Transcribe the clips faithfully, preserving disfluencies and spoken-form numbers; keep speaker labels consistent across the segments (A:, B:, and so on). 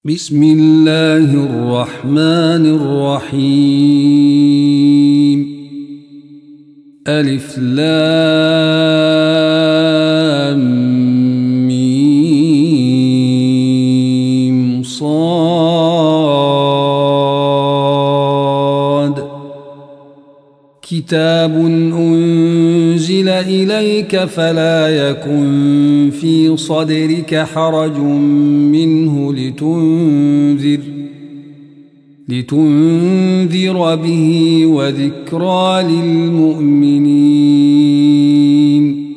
A: بسم الله الرحمن الرحيم. ألف لام ميم صاد. كتاب أنزل إليك فلا يكن في صدرك حرج منه لتنذر لتنذر به وذكرى للمؤمنين.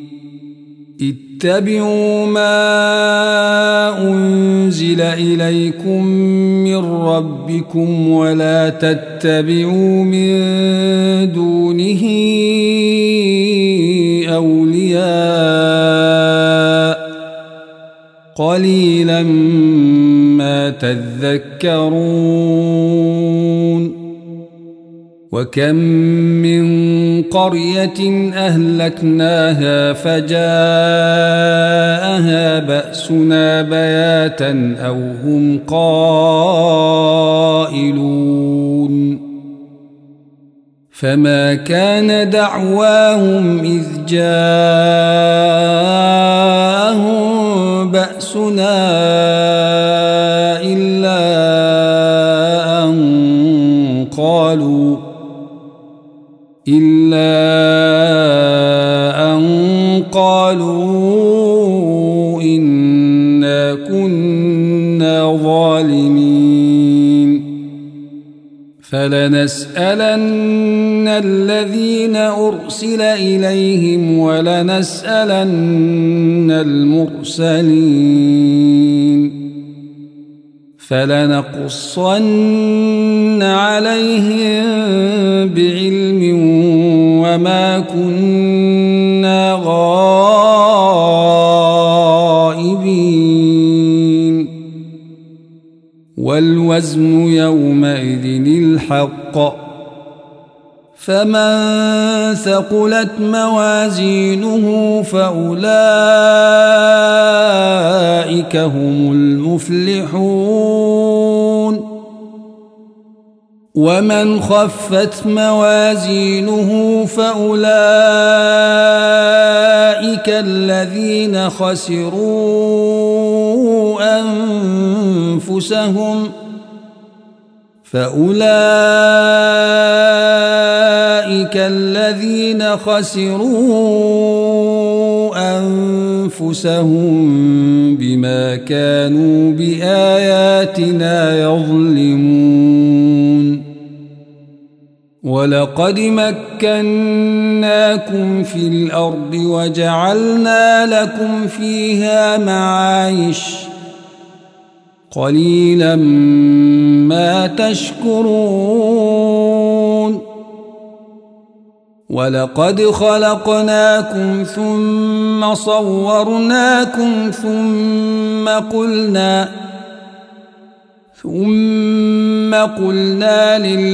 A: اتبعوا ما أنزل إليكم من ربكم ولا تتبعوا من دونه أولياء قليلا ما تذكرون. وكم من قرية أهلكناها فجاءها بأسنا بياتا أو هم قائلون. فما كان دعواهم إذ جاءهم بأسنا إلا أن قالوا إلا أن قالوا إنا كنا ظالمين. فلنسألن الذين أرسل إليهم ولنسألن المرسلين. فلنقصن عليهم بعلم وما كنا غائبين. والوزن يومئذ الحق. فمن ثقلت موازينه فأولئك هم المفلحون. ومن خفت موازينه فأولئك الذين خسروا أنفسهم فأولئك الذين خسروا أنفسهم بما كانوا بآياتنا يظلمون. ولقد مكناكم في الأرض وجعلنا لكم فيها معايش قليلا ما تشكرون. ولقد خلقناكم ثم صورناكم ثم قلنا ثم قلنا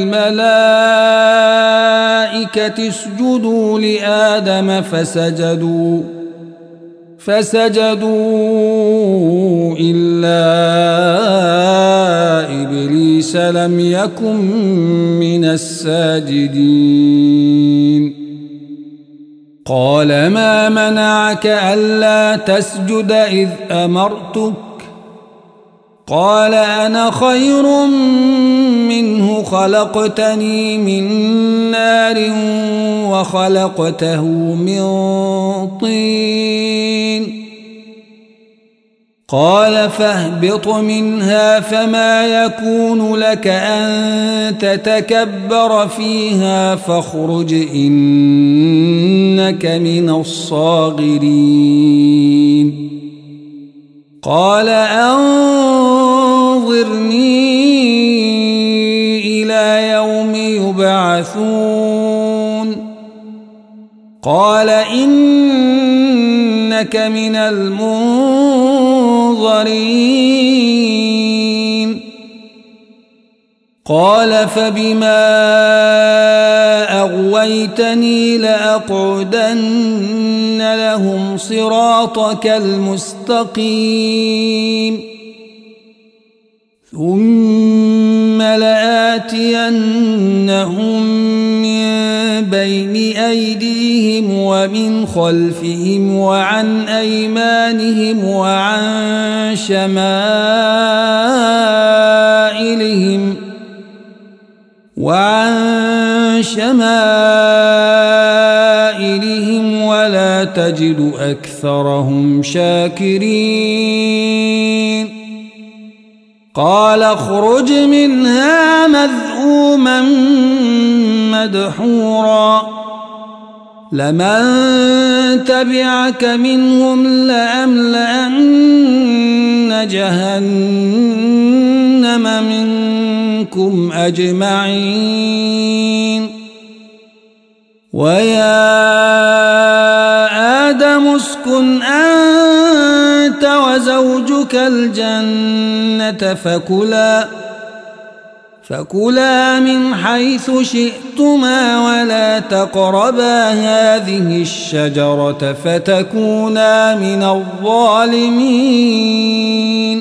A: للملائكة اسجدوا لآدم فسجدوا فسجدوا إلا إبليس لم يكن من الساجدين. قال ما منعك ألا تسجد إذ أمرتك؟ قال أنا خير منه خلقتني من نار وخلقته من طين. قال فاهبط منها فما يكون لك أن تتكبر فيها فاخرج إنك من الصاغرين. قال أنظرني إلى يوم يبعثون. قال إنك من المنظرين. قال فبما أغويتني لأقعدن لهم صراطك المستقيم ثم لآتينهم من بين أيديهم ومن خلفهم وعن أيمانهم وعن شمائلهم وعن شمائلهم ولا تجد أكثرهم شاكرين قال اخرج منها مذءوما مدحورا لمن تبعك منهم لأملأن جهنم منكم أجمعين ويا آدم اسكن أنت وزوجك الجنة فكلا فكلا من حيث شئتما ولا تقربا هذه الشجرة فتكونا من الظالمين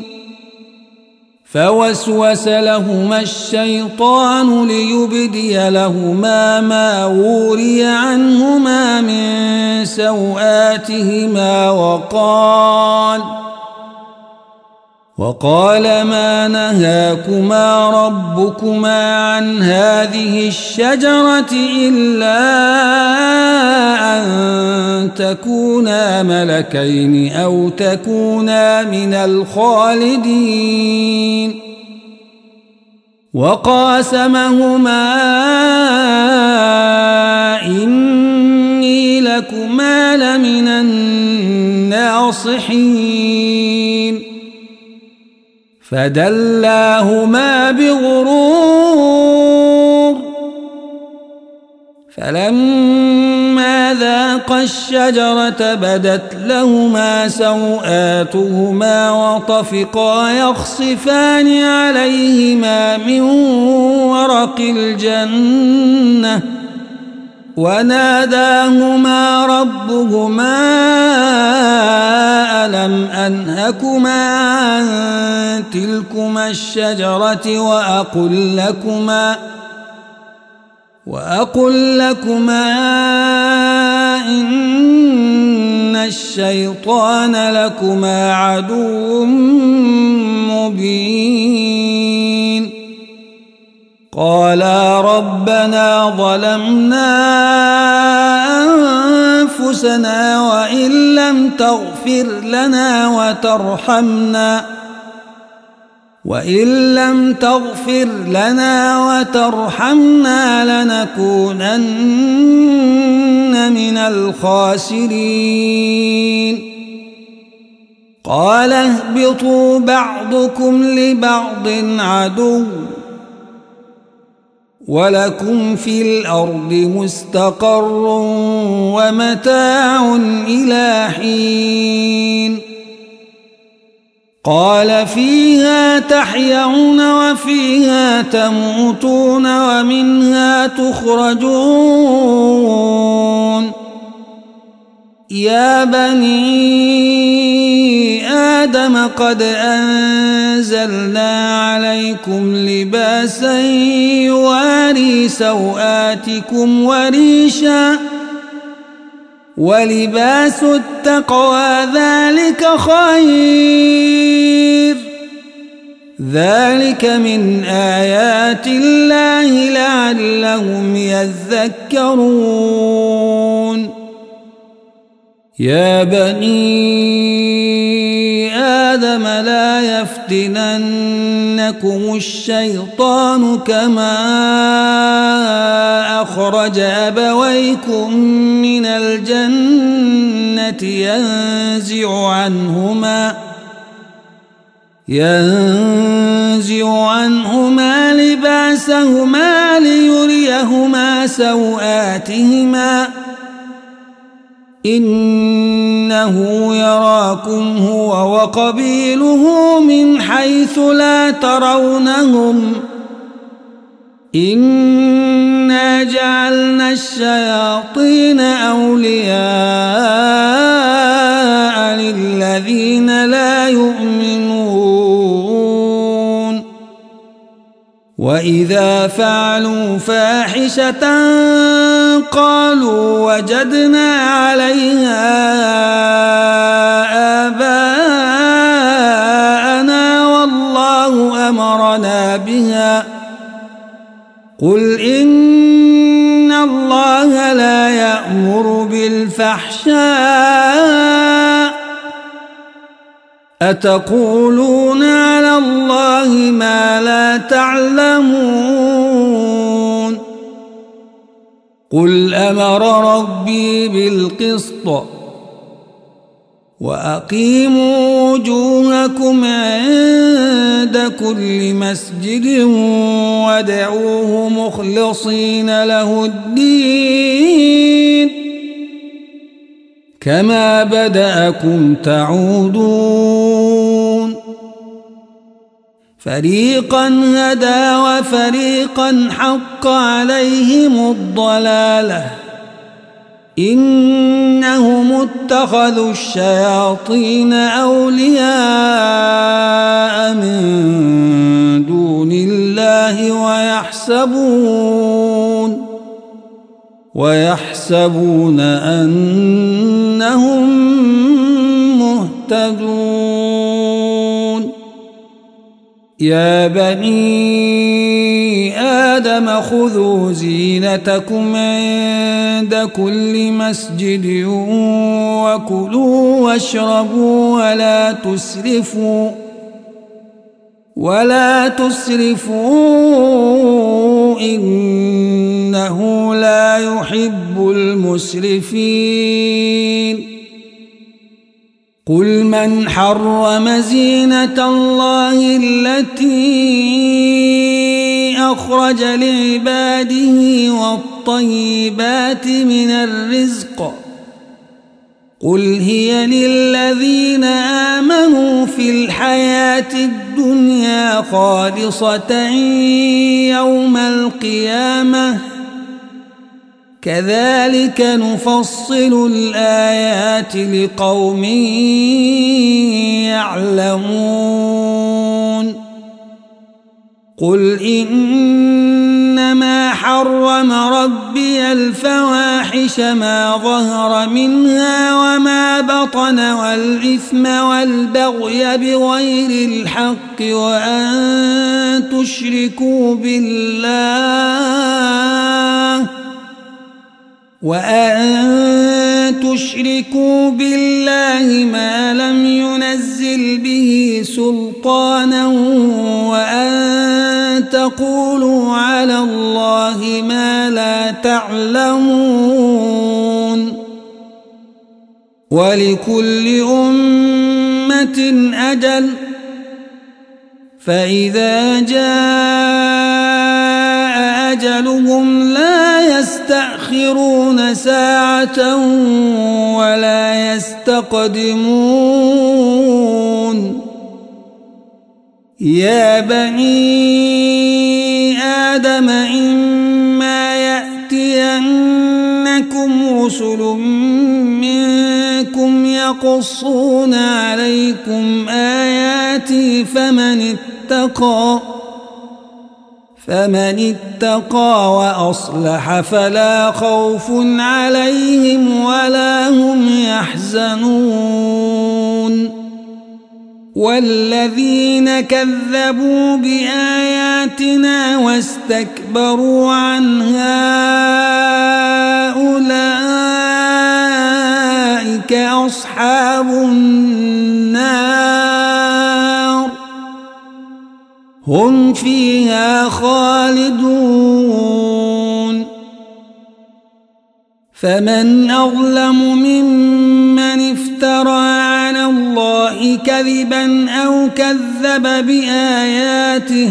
A: فوسوس لهما الشيطان ليبدي لهما ما وري عنهما من سوآتهما وقال وقال ما نهاكما ربكما عن هذه الشجرة إلا أن تكونا ملكين أو تكونا من الخالدين وقاسمهما إني لكما لمن الناصحين فدلاهما بغرور فلما ذاقا الشجرة بدت لهما سوآتهما وطفقا يخصفان عليهما من ورق الجنة وناداهما ربهما ألم أنهكما عن تلكما الشجرة وأقل لكما وأقل لكما إن الشيطان لكما عدو مبين قالا ربنا ظلمنا أنفسنا وإن لم تغفر لنا وترحمنا وإن لم تغفر لنا وترحمنا لنكونن من الخاسرين قال اهبطوا بعضكم لبعض عدو ولكم في الأرض مستقر ومتاع إلى حين قال فيها تحيون وفيها تموتون ومنها تخرجون يا بني آدم قد أنزلنا عليكم لباسا يواري سوآتكم وريشا ولباس التقوى ذلك خير ذلك من آيات الله لعلهم يذكرون يا بني آدم لا يفتننكم الشيطان كما أخرج أبويكم من الجنة ينزع عنهما ينزع عنهما لباسهما ليريهما سوآتهما إنه يراكم هو وقبيله من حيث لا ترونهم إنا جعلنا الشياطين أولياء للذين لا يؤمنون وإذا فعلوا فاحشة قالوا وجدنا عليها آباءنا والله أمرنا بها قل إن الله لا يأمر بالفحشاء أتقولون على الله ما لا تعلمون قل أمر ربي بالقسط وأقيموا وجوهكم عند كل مسجد وادعوه مخلصين له الدين كما بدأكم تعودون فريقا هدى وفريقا حق عليهم الضلالة إنهم اتخذوا الشياطين أولياء من دون الله ويحسبون ويحسبون أنهم مهتدون يا بني آدم خذوا زينتكم عند كل مسجد وكلوا واشربوا ولا تسرفوا ولا تسرفوا إنه لا يحب المسرفين قل من حرم زينة الله التي أخرج لعباده والطيبات من الرزق قل هي للذين آمنوا في الحياة الدنيا خالصة يوم القيامة كذلك نفصل الآيات لقوم يعلمون قل إنما حرم ربي الفواحش ما ظهر منها وما بطن والإثم والبغي بغير الحق وأن تشركوا بالله وأن تشركوا بالله ما لم ينزل به سلطانا وأن تقولوا على الله ما لا تعلمون ولكل أمة أجل فإذا جاء أجلهم لا يستأخرون ساعة ولا يستقدمون يا بني آدم إما يأتينكم رسل منكم يقصون عليكم آياتي فمن اتقى فمن اتقى وأصلح فلا خوف عليهم ولا هم يحزنون والذين كذبوا بآياتنا واستكبروا عنها أولئك أصحاب النار هم فيها خالدون فمن أظلم ممن افترى على الله كذبا أو كذب بآياته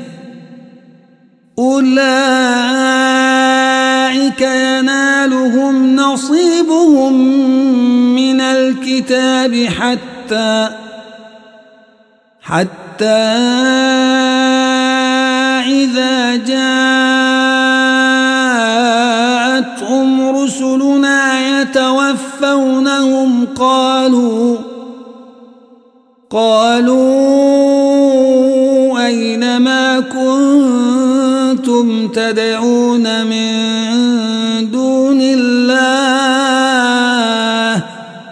A: أولئك ينالهم نصيبهم من الكتاب حتى حتى إذا جاءتهم رسلنا يتوفونهم قالوا قالوا أين ما كنتم تدعون من دون الله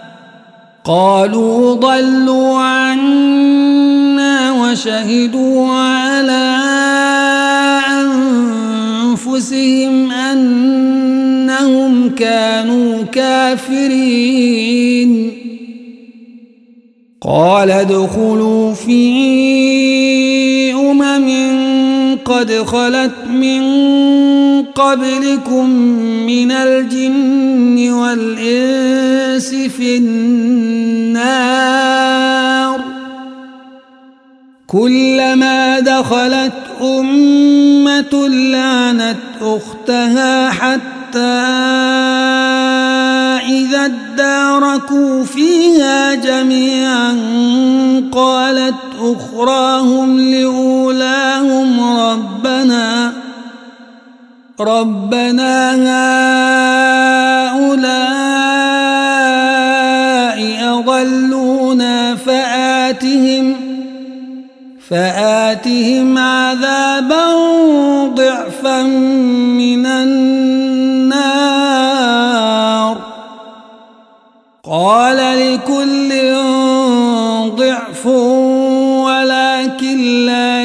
A: قالوا ضلوا عنا وشهدوا على أنفسهم أنهم كانوا كافرين قال ادخلوا في أمم قد خلت من قبلكم من الجن والإنس في النار كلما دخلت أمة لعنت أختها حتى إذا اداركوا فيها جميعا قالت أخراهم لأولاهم ربنا ربنا هؤلاء أضلونا فآتهم فآتهم عذابا ضعفا من النار قال لكل ضعف ولكن لا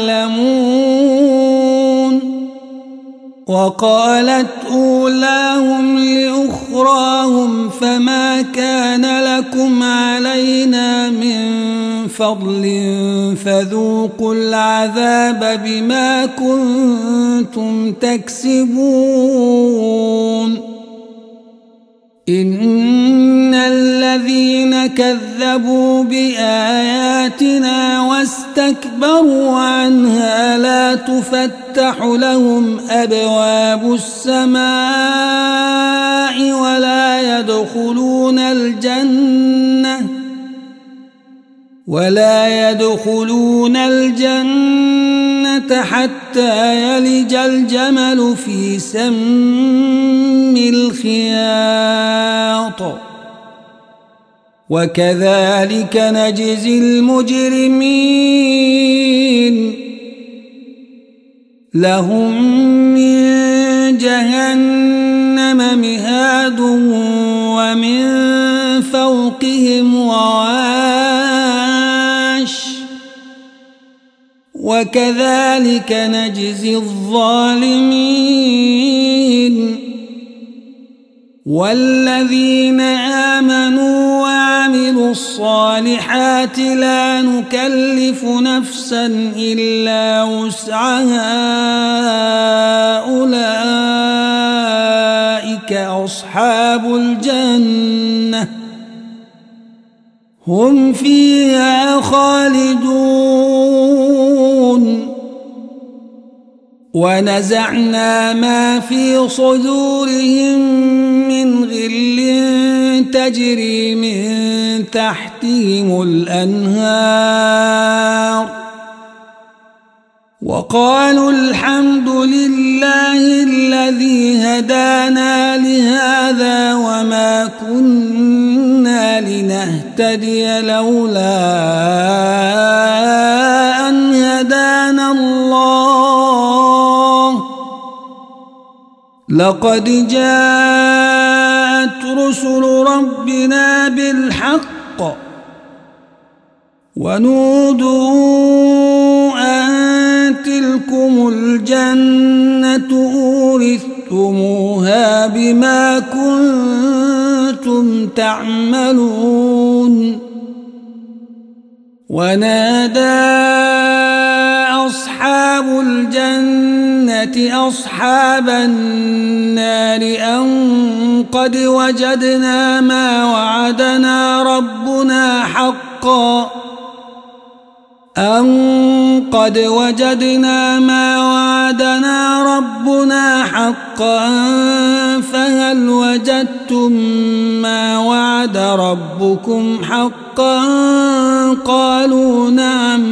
A: يعلمون وقالت أولاهم لأخراهم فما كان لكم علينا من فضل فذوقوا العذاب بما كنتم تكسبون إن الذين كذبوا بآياتنا واستكبروا عنها لا تفتح لهم أبواب السماء ولا يدخلون الجنة ولا يدخلون الجنة حتى يلج الجمل في سم الخياط وكذلك نجزي المجرمين لهم من جهنم مهاد ومن فوقهم غواش وكذلك نجزي الظالمين والذين آمنوا وعملوا الصالحات لا نكلف نفسا إلا وسعها أولئك أصحاب الجنة هم فيها خالدون ونزعنا ما في صدورهم من غل تجري من تحتهم الأنهار وقالوا الحمد لله الذي هدانا لهذا وما كنا لنهتدي لولا أن هدانا الله لقد جاءت رسل ربنا بالحق ونودوا أن تلكم الجنة أورثتموها بما كنتم تعملون ونادى أصحاب الجنة أصحاب النار أن قد وجدنا ما وعدنا ربنا حقا أن قد وجدنا ما وعدنا ربنا حقا فهل وجدتم ما وعد ربكم حقا قالوا نعم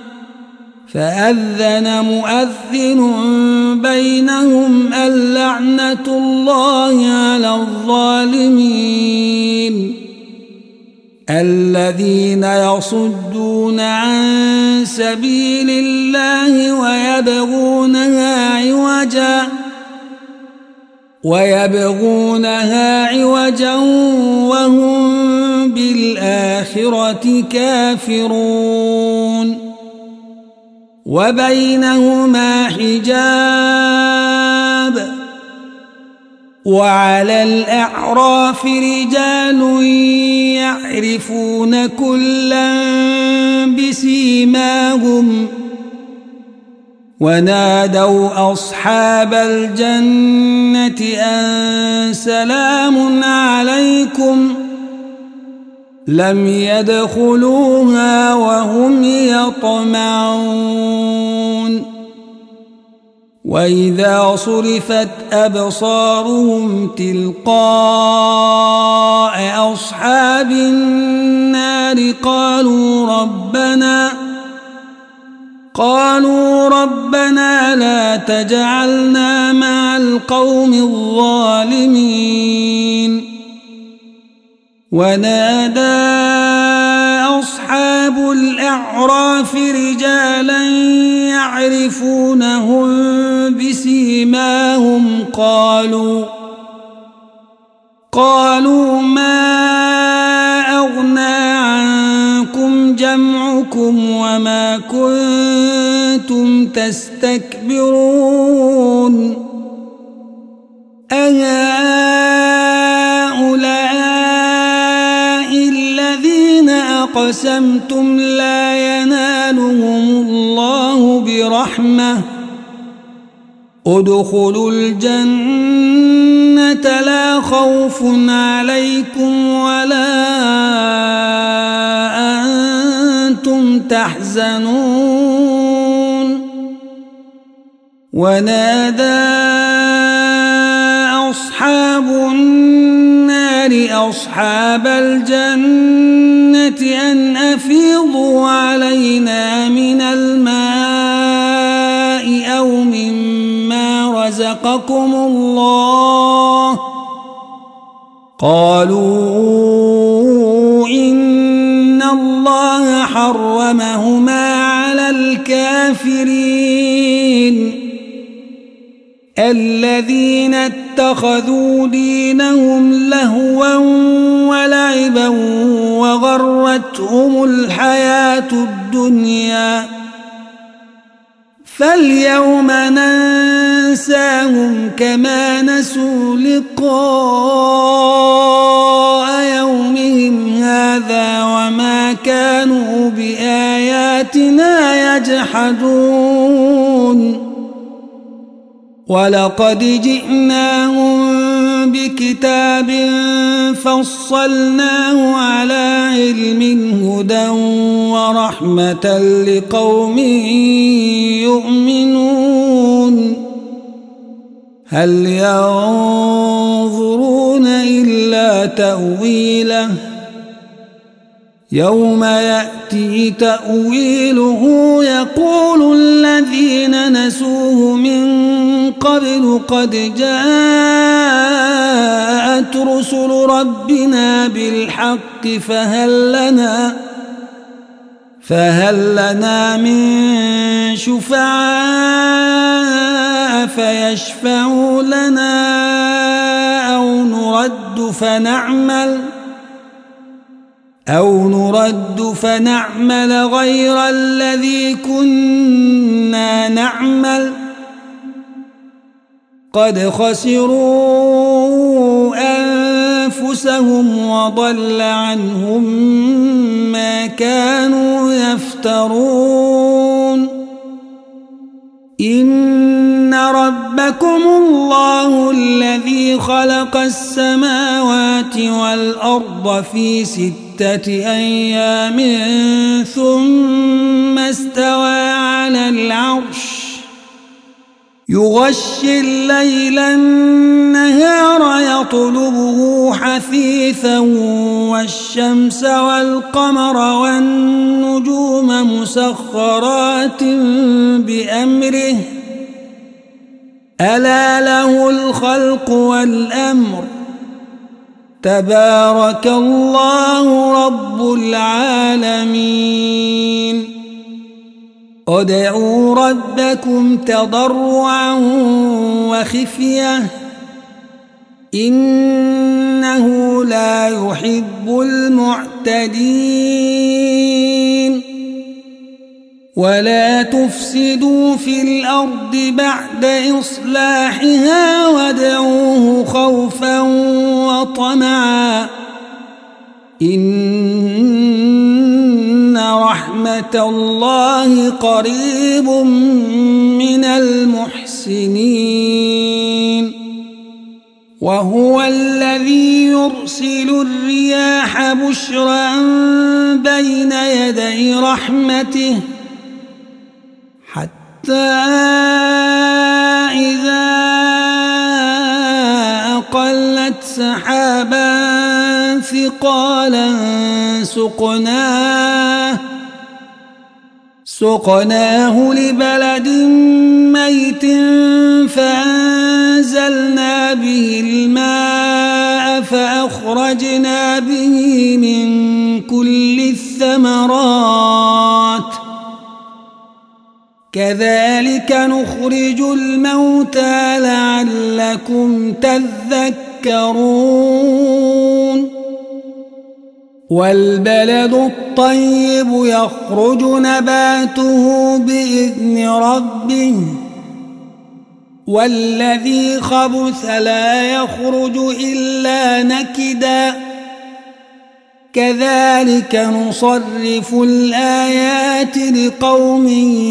A: فأذن مؤذن بينهم اللعنة الله على الظالمين الذين يصدون عن سبيل الله ويبغونها عوجا ويبغونها عوجا وهم بالآخرة كافرون وبينهما حجاب وعلى الأعراف رجال يعرفون كلا بسيماهم ونادوا أصحاب الجنة أن سلام عليكم لم يدخلوها وهم يطمعون وإذا صرفت أبصارهم تلقاء أصحاب النار قالوا ربنا قالوا ربنا لا تجعلنا مع القوم الظالمين ونادى أصحاب الأعراف رجالا يعرفونهم بسيماهم قالوا قالوا ما أغنى عنكم جمعكم وما كنتم تستكبرون أهؤلاء الذين أقسمتم لا ينالهم الله برحمة ادخلوا الجنة لا خوف عليكم ولا أنتم تحزنون ونادى أصحاب النار أصحاب الجنة أن أفيضوا علينا من الماء أو مما رزقكم الله قالوا إن الله حرمهما على الكافرين الذين اتخذوا دينهم لهوا ولعبا وغرتهم الحياة الدنيا فاليوم ننساهم كما نسوا لقاء يومهم هذا وما كانوا بآياتنا يجحدون ولقد جئناهم بكتاب فصلناه على علم هدى ورحمة لقوم يؤمنون هل ينظرون إلا تأويله يوم يأتي تأويله يقول الذين نسوه من قبل قد جاءت رسل ربنا بالحق فهل لنا فهل لنا من شفعاء فيشفعوا لنا أو نرد فنعمل أو نرد فنعمل غير الذي كنا نعمل قد خسروا أنفسهم وضل عنهم ما كانوا يفترون إن ربكم الله الذي خلق السماوات والأرض في ستة أيام ثم استوى على العرش يغشي الليل النهار يطلبه حثيثا والشمس والقمر والنجوم مسخرات بأمره ألا له الخلق والأمر تبارك الله رب العالمين ادعوا ربكم تضرعا وخفية إنه لا يحب المعتدين ولا تفسدوا في الأرض بعد إصلاحها وادعوه خوفا وطمعا إن رحمة الله قريب من المحسنين وهو الذي يرسل الرياح بشرا بين يدي رحمته حتى إذا أقلت سحابا ثقالا سقناه سقناه لبلد ميت فأنزلنا به الماء فأخرجنا به من كل الثمرات كذلك نخرج الموتى لعلكم تذكرون والبلد الطيب يخرج نباته بإذن ربه والذي خبث لا يخرج إلا نكدا كذلك نصرف الآيات لقوم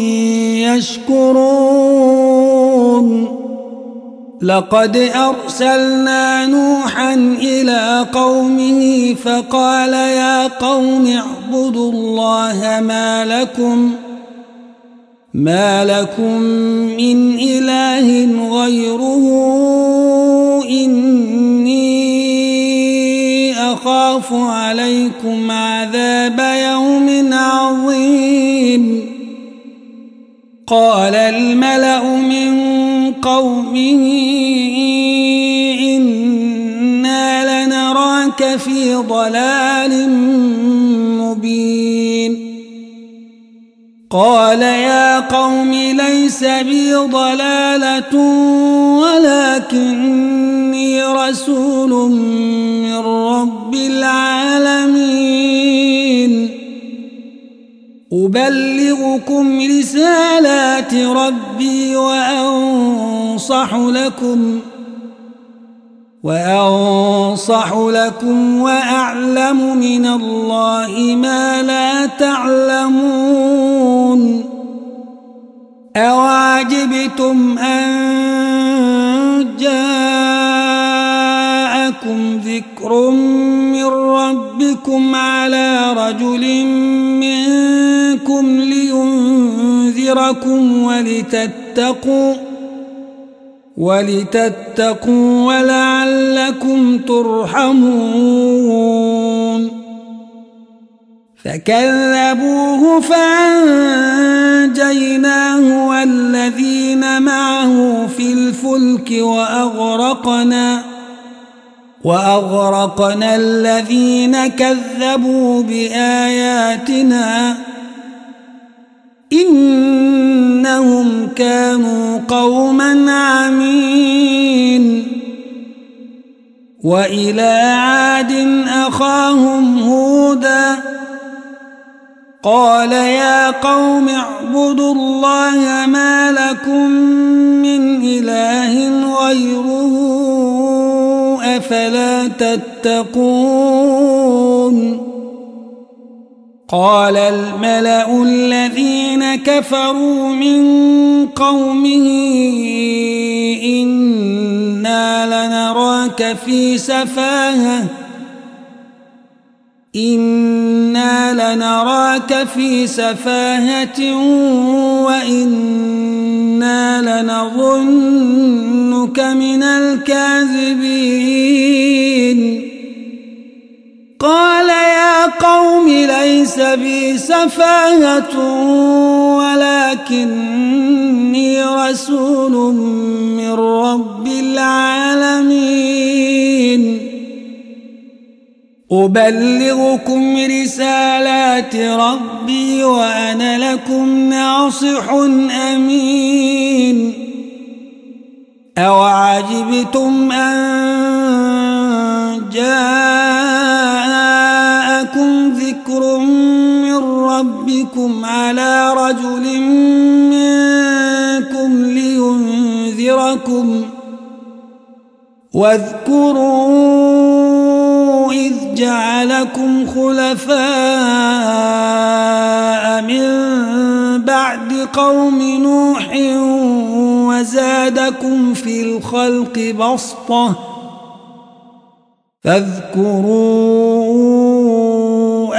A: يشكرون لقد أرسلنا نوحا إلى قومه فقال يا قوم اعبدوا الله ما لكم ما لكم من إله غيره إني أخاف عليكم عذاب يوم عظيم قال الملأ من قومه إنا لنراك في ضلال مبين قال يا قوم ليس بي ضلالة ولكني رسول من رب العالمين أبلغكم رسالات ربي وأنصح لكم وأنصح لكم وأعلم من الله ما لا تعلمون أوعجبتم أن جاءكم ذكر من ربكم على رجل منكم لينذركم ولتتقوا ولتتقوا ولعلكم ترحمون فكذبوه فأنجيناه والذين معه في الفلك وأغرقنا وأغرقنا الذين كذبوا بآياتنا إنهم كانوا قوما عمين وإلى عاد أخاهم هودا قال يا قوم اعبدوا الله ما لكم من إله غيره أفلا تتقون قال الملأ الذين كفروا من قومه إنا لنراك في سفاهة إنا لنراك في سفاهة وإنا لنظنك من الكاذبين قال يا قوم ليس بي سفاهة ولكني رسول من رب العالمين أبلغكم رسالات ربي وأنا لكم ناصح أمين أوعجبتم أن جاءكم ذكر من ربكم على رجل منكم لينذركم واذكروا إذ جعلكم خلفاء من بعد قوم نوح وزادكم في الخلق بسطة فاذكروا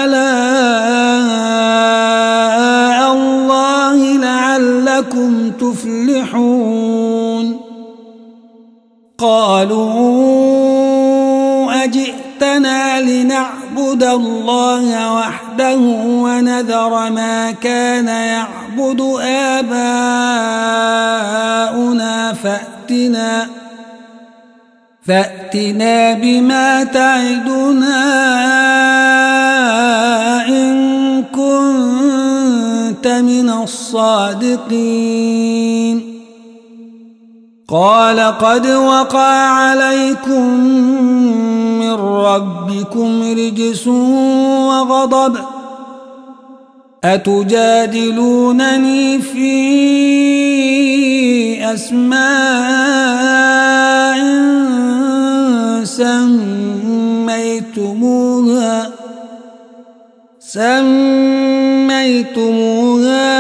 A: آلاء الله لعلكم تفلحون قالوا أجئتنا لنعبد الله وحده ونذر ما كان يعبد آباؤنا فأتنا فأتنا بما تعدنا إن كنت من الصادقين قال قد وقع عليكم من ربكم رجس وغضب أتجادلونني في أسماء سميتموها سميتموها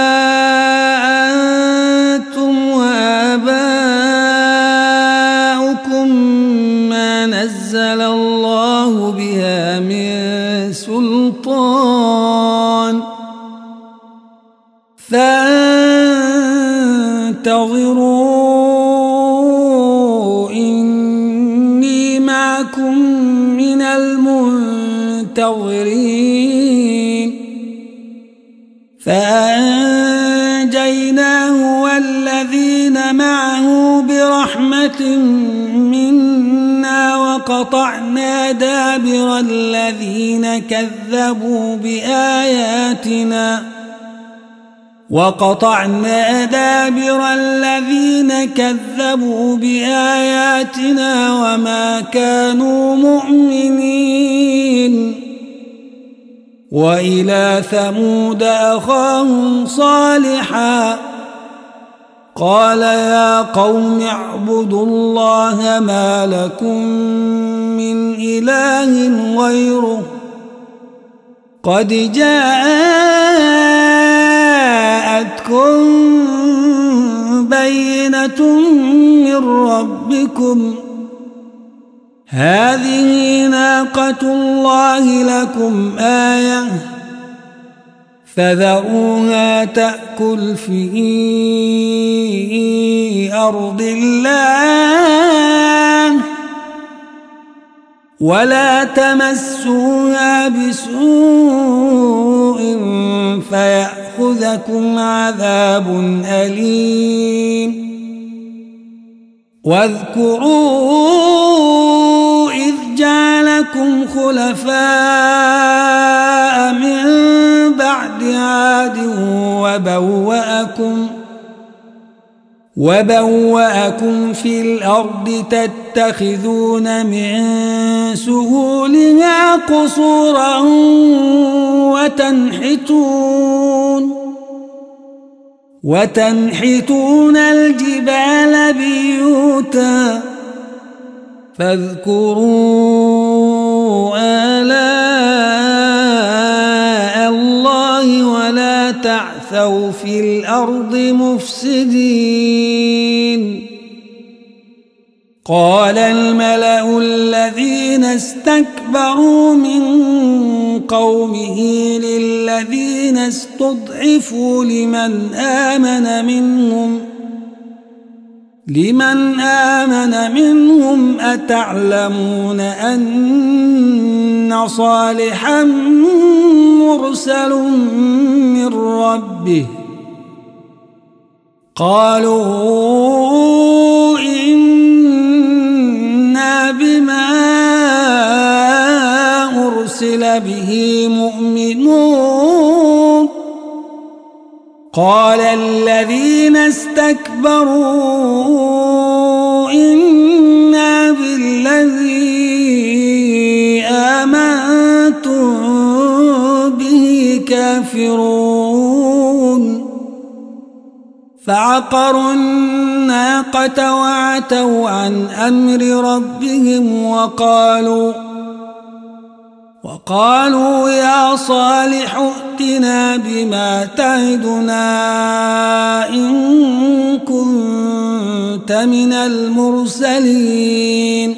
A: أنتم وآباؤكم ما نزل الله بها من سلطان فانتظروا إني معكم من المنتظرين فأنجيناه والذين معه برحمة منا وقطعنا دابر الذين كذبوا بآياتنا وقطعنا دابر الذين كذبوا بآياتنا وما كانوا مؤمنين وإلى ثمود أخاهم صالحا قال يا قوم اعبدوا الله ما لكم من إله غيره قد جاءتكم بينة من ربكم هذه ناقة الله لكم آية فذروها تأكل في أرض الله ولا تمسوها بسوء فيأخذكم عذاب أليم واذكروا إذ جعلكم خلفاء من بعد عاد وبوأكم وبوأكم في الأرض تتخذون من سهولها قصورا وتنحتون وتنحتون الجبال بيوتا فاذكروا آلاء الله ولا تعثوا في الأرض مفسدين قال الملأ الذين استكبروا من قومه للذين استضعفوا لمن آمن منهم لمن آمن منهم أتعلمون أن صالحا مرسل من ربه قالوا إنا بما به مؤمنون قال الذين استكبروا إنا بالذي آمنتم به كافرون فعقروا الناقة وعتوا عن أمر ربهم وقالوا وقالوا يا صالح ائتنا بما تعدنا إن كنت من المرسلين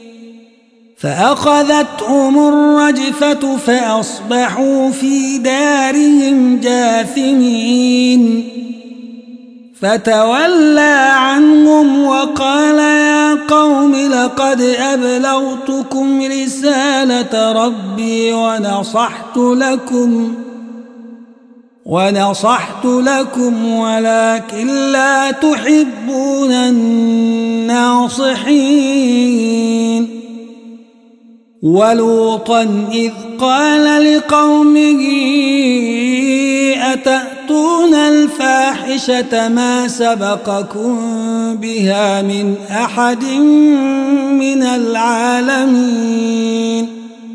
A: فأخذتهم الرجفة فأصبحوا في دارهم جاثمين فتولى عنهم وقال يا قوم لقد أبلغتكم رسالة ربي ونصحت لكم ونصحت لكم ولكن لا تحبون الناصحين ولوطا إذ قال لقومه أتأتون الفاحشة ما سبقكم بها من أحد من العالمين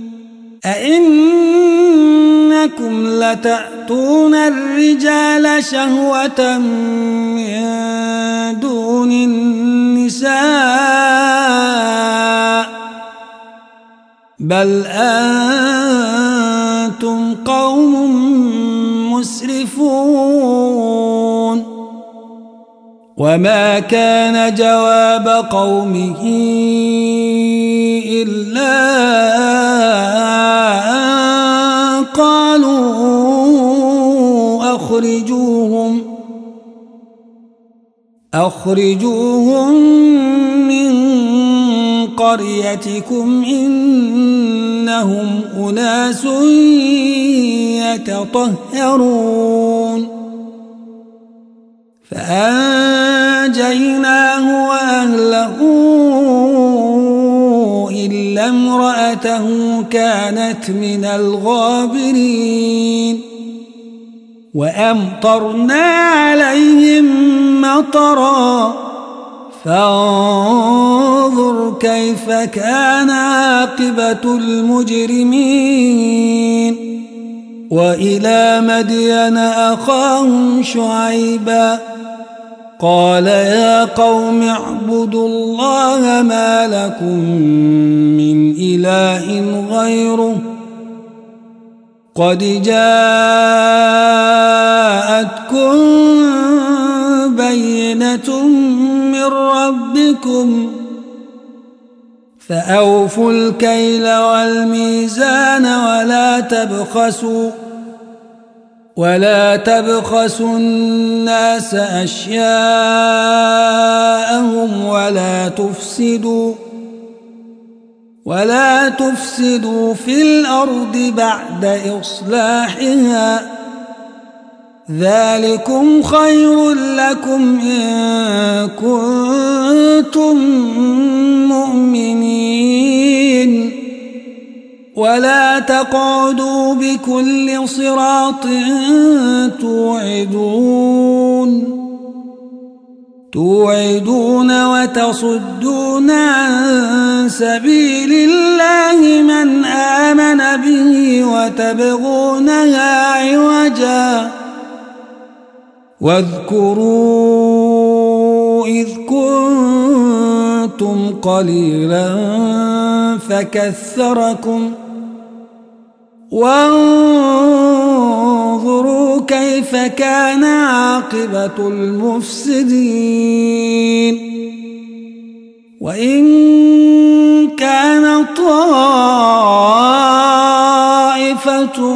A: أئنكم لتأتون الرجال شهوة من دون النساء بل أنتم قوم مسرفون وما كان جواب قومه إلا أن قالوا أخرجوهم أخرجوهم من قريتكم إنهم أناس يتطهرون فأنجيناه وأهله إلا امرأته كانت من الغابرين وأمطرنا عليهم مطرا فانظر كيف كان عاقبة المجرمين وإلى مدين أخاهم شعيبا قال يا قوم اعبدوا الله ما لكم من إله غيره قد جاءتكم بينة من ربكم فأوفوا الكيل والميزان ولا تبخسوا ولا تبخسوا الناس أشياءهم ولا تفسدوا ولا تفسدوا في الأرض بعد إصلاحها ذلكم خير لكم إن كنتم مؤمنين ولا تقعدوا بكل صراط توعدون توعدون وتصدون عن سبيل الله من آمن به وتبغونها عوجا واذكروا إذ كنتم قليلا فكثركم وانظروا كيف كان عاقبة المفسدين وإن كان طائفة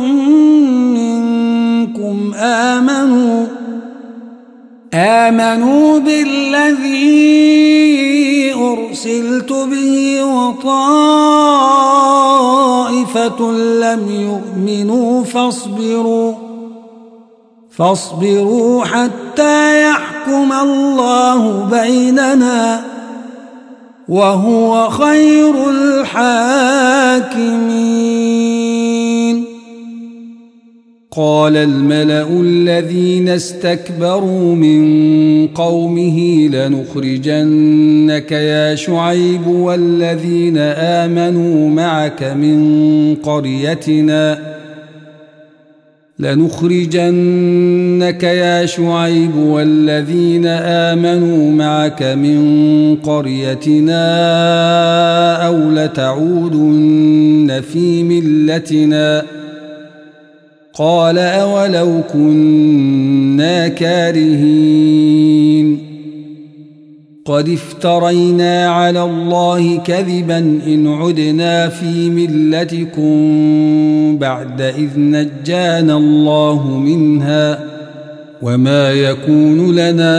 A: منكم آمنوا آمنوا بالذي أرسلت به وطائفة لم يؤمنوا فاصبروا فاصبروا حتى يحكم الله بيننا وهو خير الحاكمين قال الملأ الذين استكبروا من قومه لنخرجنك يا شعيب والذين آمنوا معك من قريتنا لنخرجنك يا شعيب والذين آمنوا معك من قريتنا أو لتعودن في ملتنا قال أولو كنا كارهين قد افترينا على الله كذبا إن عدنا في ملتكم بعد إذ نجانا الله منها وما يكون لنا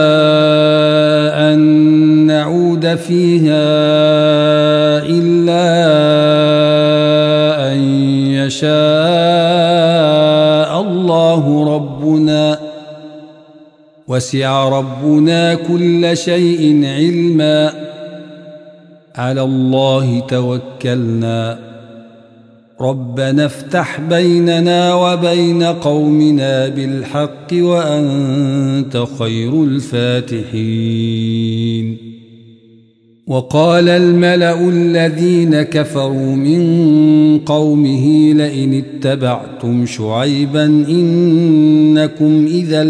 A: أن نعود فيها إلا أن يشاء الله ربنا وسع ربنا كل شيء علما على الله توكلنا ربنا افتح بيننا وبين قومنا بالحق وأنت خير الفاتحين وقال الملأ الذين كفروا من قومه لئن اتبعتم شعيبا إنكم إذا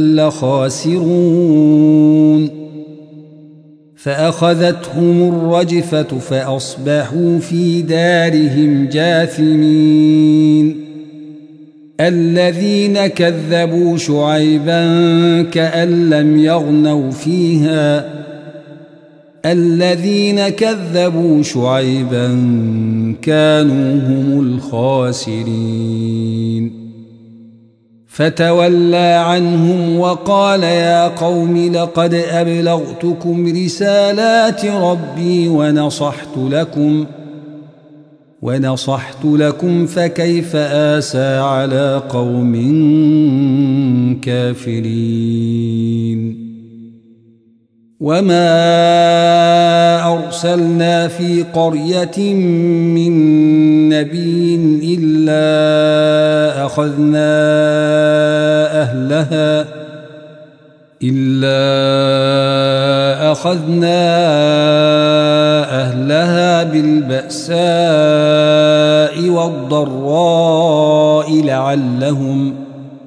A: لخاسرون فأخذتهم الرجفة فأصبحوا في دارهم جاثمين الذين كذبوا شعيبا كأن لم يغنوا فيها الذين كذبوا شعيبا كانوا هم الخاسرين فتولى عنهم وقال يا قوم لقد أبلغتكم رسالات ربي ونصحت لكم ونصحت لكم فكيف آسى على قوم كافرين وما أرسلنا في قرية من نبي إلا أخذنا أهلها إلا أخذنا أهلها بالبأساء والضراء لعلهم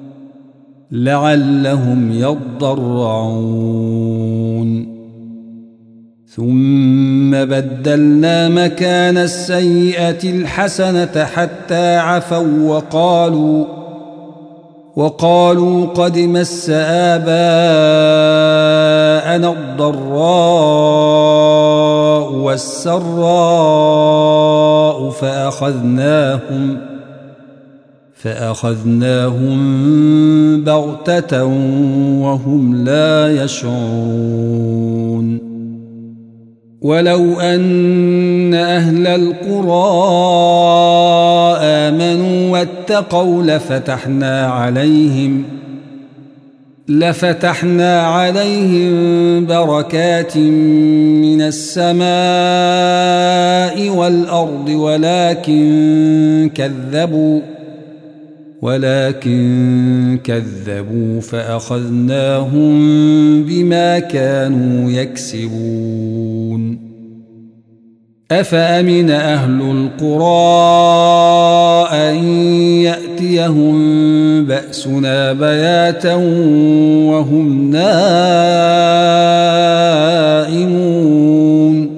A: لعلهم يضرعون ثم بدلنا مكان السيئة الحسنة حتى عفوا وقالوا وقالوا قد مس آباءنا الضراء والسراء فأخذناهم فأخذناهم بغتة وهم لا يشعرون ولو أن أهل القرى آمنوا واتقوا لفتحنا عليهم لفتحنا عليهم بركات من السماء والأرض ولكن كذبوا ولكن كذبوا فأخذناهم بما كانوا يكسبون أفأمن أهل القرى أن يأتيهم بأسنا بياتا وهم نائمون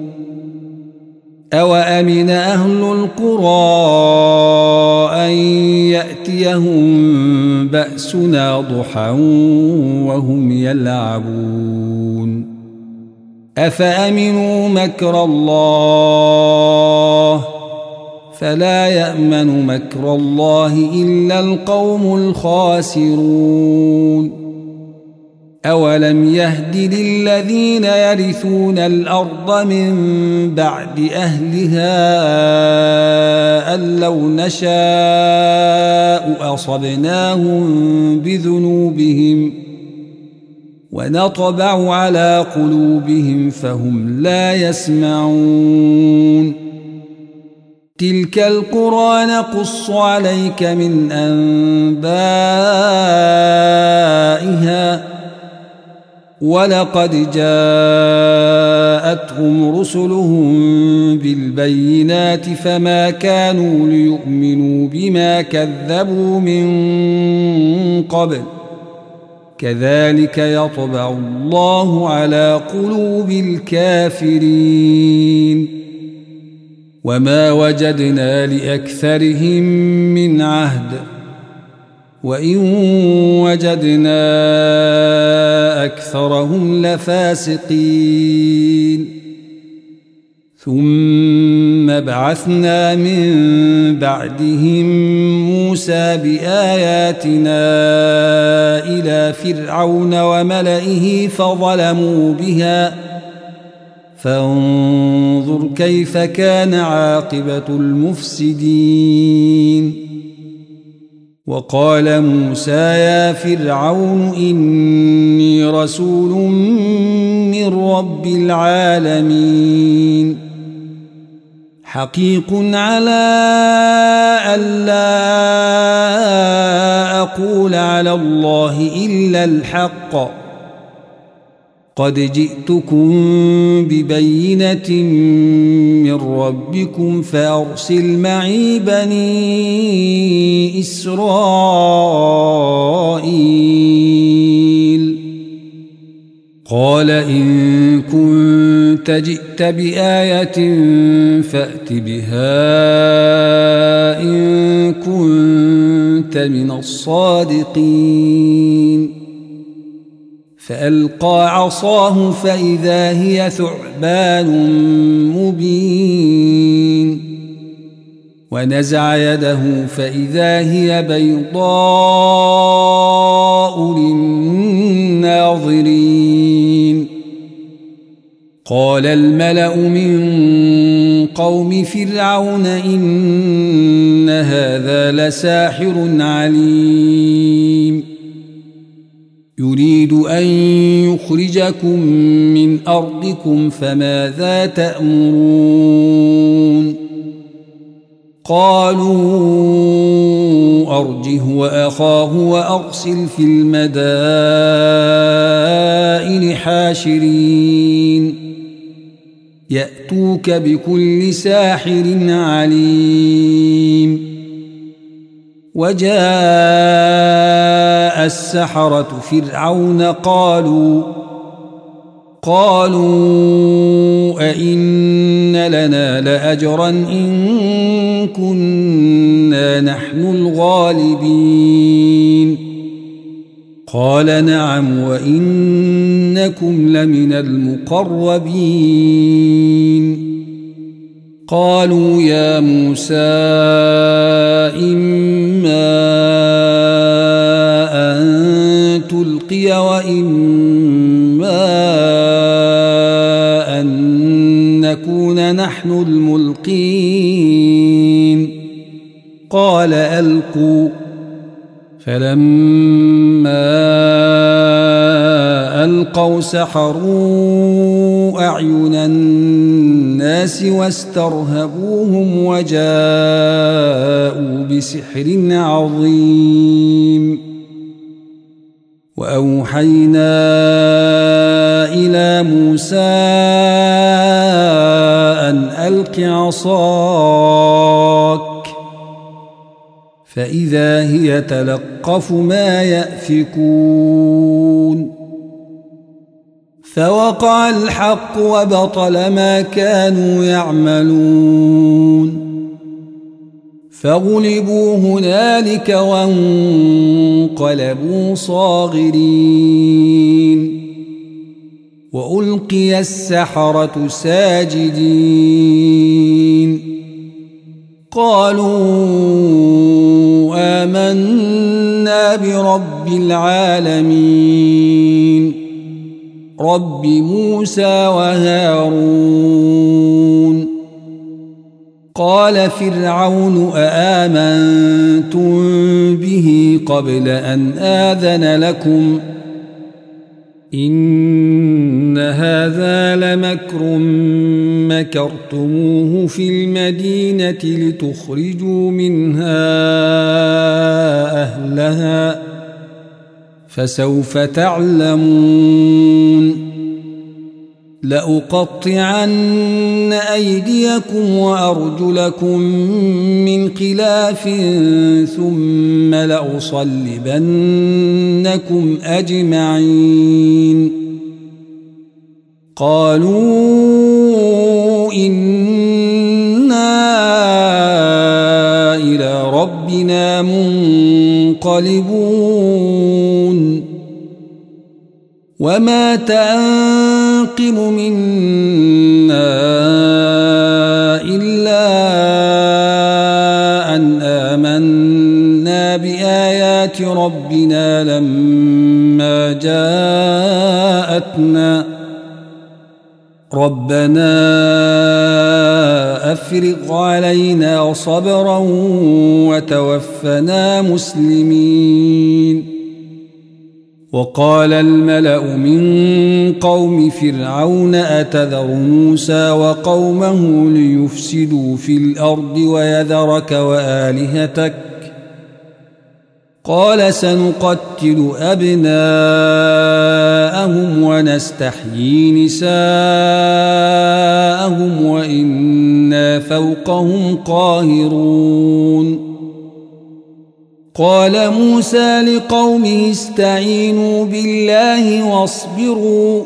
A: أوأمن أهل القرى أن يأتيهم بأسنا ضحى وهم يلعبون أفأمنوا مكر الله فلا يأمن مكر الله إلا القوم الخاسرون أولم يهد للذين يرثون الأرض من بعد أهلها أن لو نشاء أصبناهم بذنوبهم ونطبع على قلوبهم فهم لا يسمعون تلك القرى نقص عليك من أنبائها ولقد جاءتهم رسلهم بالبينات فما كانوا ليؤمنوا بما كذبوا من قبل كذلك يطبع الله على قلوب الكافرين وما وجدنا لأكثرهم من عهد وإن وجدنا أكثرهم لفاسقين ثم بعثنا من بعدهم موسى بآياتنا إلى فرعون وملئه فظلموا بها فانظر كيف كان عاقبة المفسدين وقال موسى يا فرعون إني رسول من رب العالمين حقيق على ألا أقول على الله إلا الحق قد جئتكم ببينة من ربكم فأرسل معي بني إسرائيل قال إن كنت جئت بآية فأت بها إن كنت من الصادقين فألقى عصاه فإذا هي ثعبان مبين ونزع يده فإذا هي بيضاء للناظرين قال الملأ من قوم فرعون إن هذا لساحر عليم يريد أن يخرجكم من أرضكم فماذا تأمرون قالوا أرجه وأخاه وأرسل في المدائن حاشرين يأتوك بكل ساحر عليم وجاء السحرة فرعون قالوا قالوا أئن لنا لأجرا إن كنا نحن الغالبين قال نعم وإنكم لمن المقربين قالوا يا موسى إما أن تلقي وإما أن نكون نحن الملقين قال ألقوا فلما ألقوا سحروا أعين الناس واسترهبوهم وجاءوا بسحر عظيم وأوحينا إلى موسى أن ألق عصاك فإذا هي تلقف ما يأفكون فوقع الحق وبطل ما كانوا يعملون فغلبوا هنالك وانقلبوا صاغرين وألقي السحرة ساجدين قالوا آمنا برب العالمين رب موسى وهارون قال فرعون أآمنتم به قبل أن آذن لكم إن هذا لمكر مكرتموه في المدينة لتخرجوا منها أهلها فسوف تعلمون لأقطعن أيديكم وأرجلكم من خلاف ثم لأصلبنكم أجمعين قالوا إنا إلى ربنا منقلبون وما تنقم منا إلا أن آمنا بآيات ربنا لما جاءتنا ربنا أفرغ علينا صبرا وتوفنا مسلمين وقال الملأ من قوم فرعون أتذر موسى وقومه ليفسدوا في الأرض ويذرك وآلهتك قال سنقتل أبناءهم ونستحيي نساءهم وإنا فوقهم قاهرون قال موسى لقومه استعينوا بالله واصبروا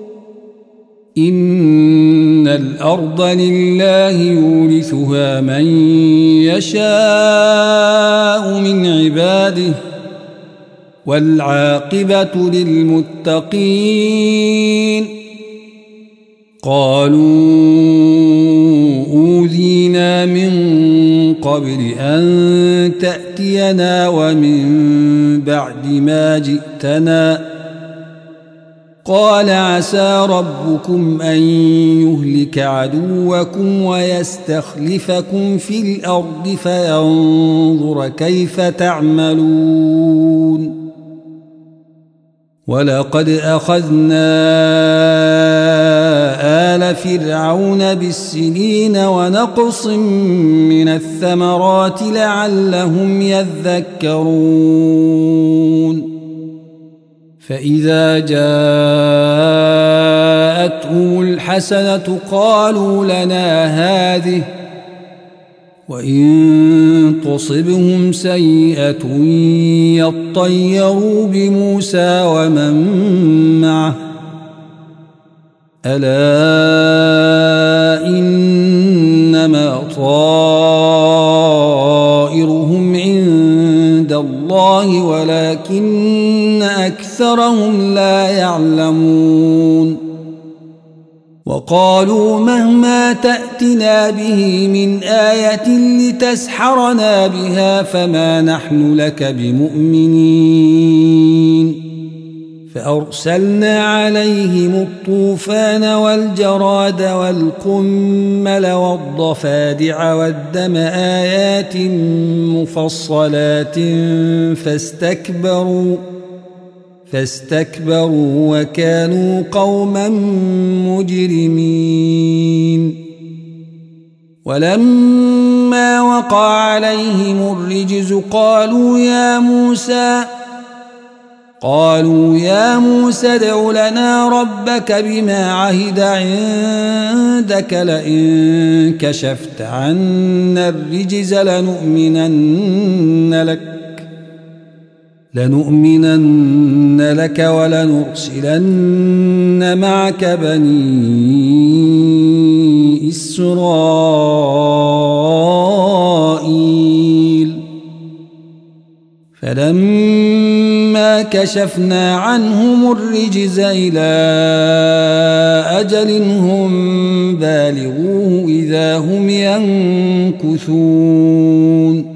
A: إن الأرض لله يورثها من يشاء من عباده والعاقبة للمتقين قالوا أوذينا من قبل أن تأتينا ومن بعد ما جئتنا قال عسى ربكم أن يهلك عدوكم ويستخلفكم في الأرض فينظر كيف تعملون ولقد أخذنا آل فرعون بالسنين ونقص من الثمرات لعلهم يذكرون فإذا جاءتهم الحسنة قالوا لنا هذه وإن تصبهم سيئة يطيروا بموسى ومن معه ألا إنما طائرهم عند الله ولكن أكثرهم لا يعلمون وقالوا مهما تأتنا به من آية لتسحرنا بها فما نحن لك بمؤمنين فأرسلنا عليهم الطوفان والجراد والقمل والضفادع والدم آيات مفصلات فاستكبروا فاستكبروا وكانوا قوما مجرمين ولما وقع عليهم الرجز قالوا يا موسى قالوا يا موسى ادع لنا ربك بما عهد عندك لئن كشفت عنا الرجز لنؤمنن لك لنؤمنن لك ولنرسلن معك بني إسرائيل فلما كشفنا عنهم الرجز إلى أجل هم بالغوه إذا هم ينكثون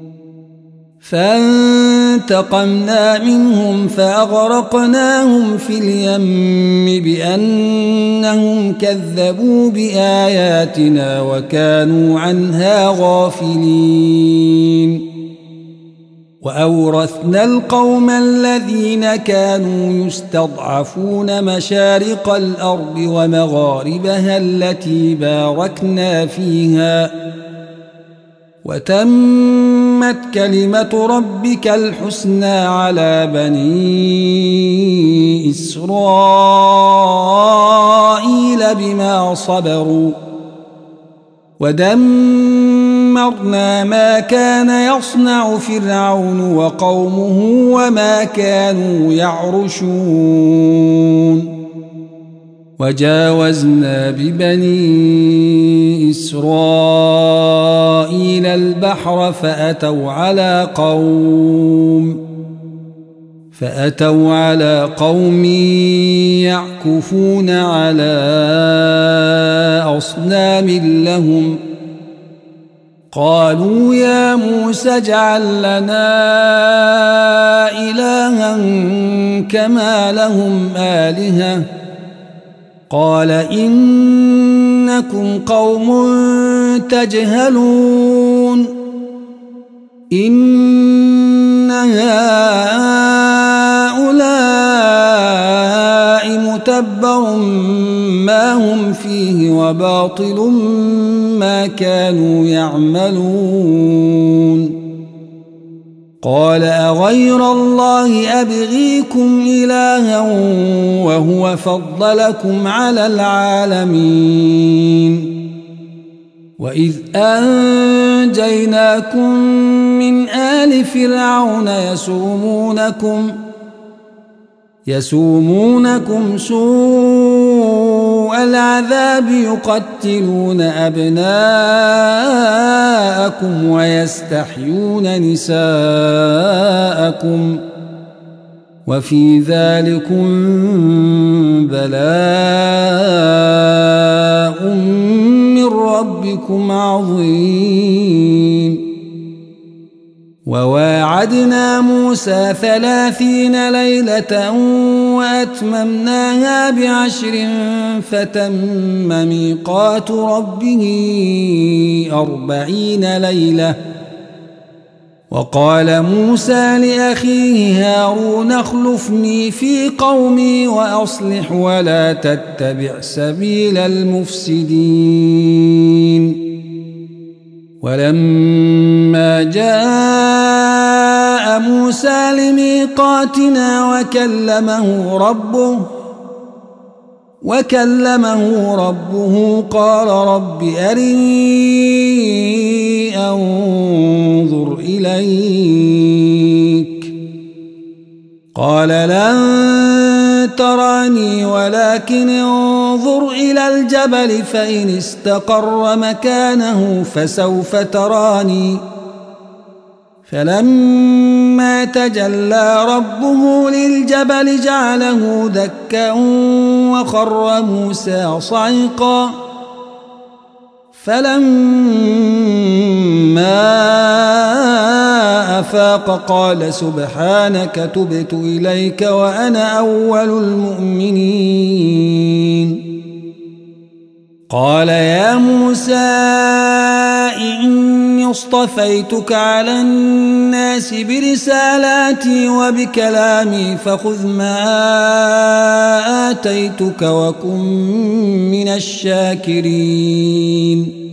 A: فانتقمنا منهم فأغرقناهم في اليم بأنهم كذبوا بآياتنا وكانوا عنها غافلين وأورثنا القوم الذين كانوا يستضعفون مشارق الأرض ومغاربها التي باركنا فيها وتمت كلمة ربك الحسنى على بني إسرائيل بما صبروا ودمرنا ما كان يصنع فرعون وقومه وما كانوا يعرشون وجاوزنا ببني إسرائيل البحر فأتوا على قوم فأتوا على قوم يعكفون على أصنام لهم قالوا يا موسى اجعل لنا إلها كما لهم آلهة قال إنكم قوم تجهلون إن هؤلاء متبر ما هم فيه وباطل ما كانوا يعملون قال أغير الله أبغيكم إلها وهو فضلكم على العالمين وإذ أنجيناكم من آل فرعون يسومونكم يسومونكم سوء العذاب يقتلون أبناءكم ويستحيون نساءكم وفي ذلكم بلاء من ربكم عظيم وواعدنا موسى ثلاثين ليلة وأتممناها بعشر فتم ميقات ربه أربعين ليلة وقال موسى لأخيه هارون اخلفني في قومي وأصلح ولا تتبع سبيل المفسدين ولما جاء موسى لميقاتنا وكلمه ربه وكلمه ربه قال رب أرني أنظر إليك قال لن تراني ولكن انظر إلى الجبل فإن استقر مكانه فسوف تراني فلما تجلى ربه للجبل جعله دكا وخر موسى صعقا فلما أفاق قال سبحانك تبت إليك وأنا أول المؤمنين قال يا موسى إني اصطفيتك على الناس برسالاتي وبكلامي فخذ ما آتيتك وكن من الشاكرين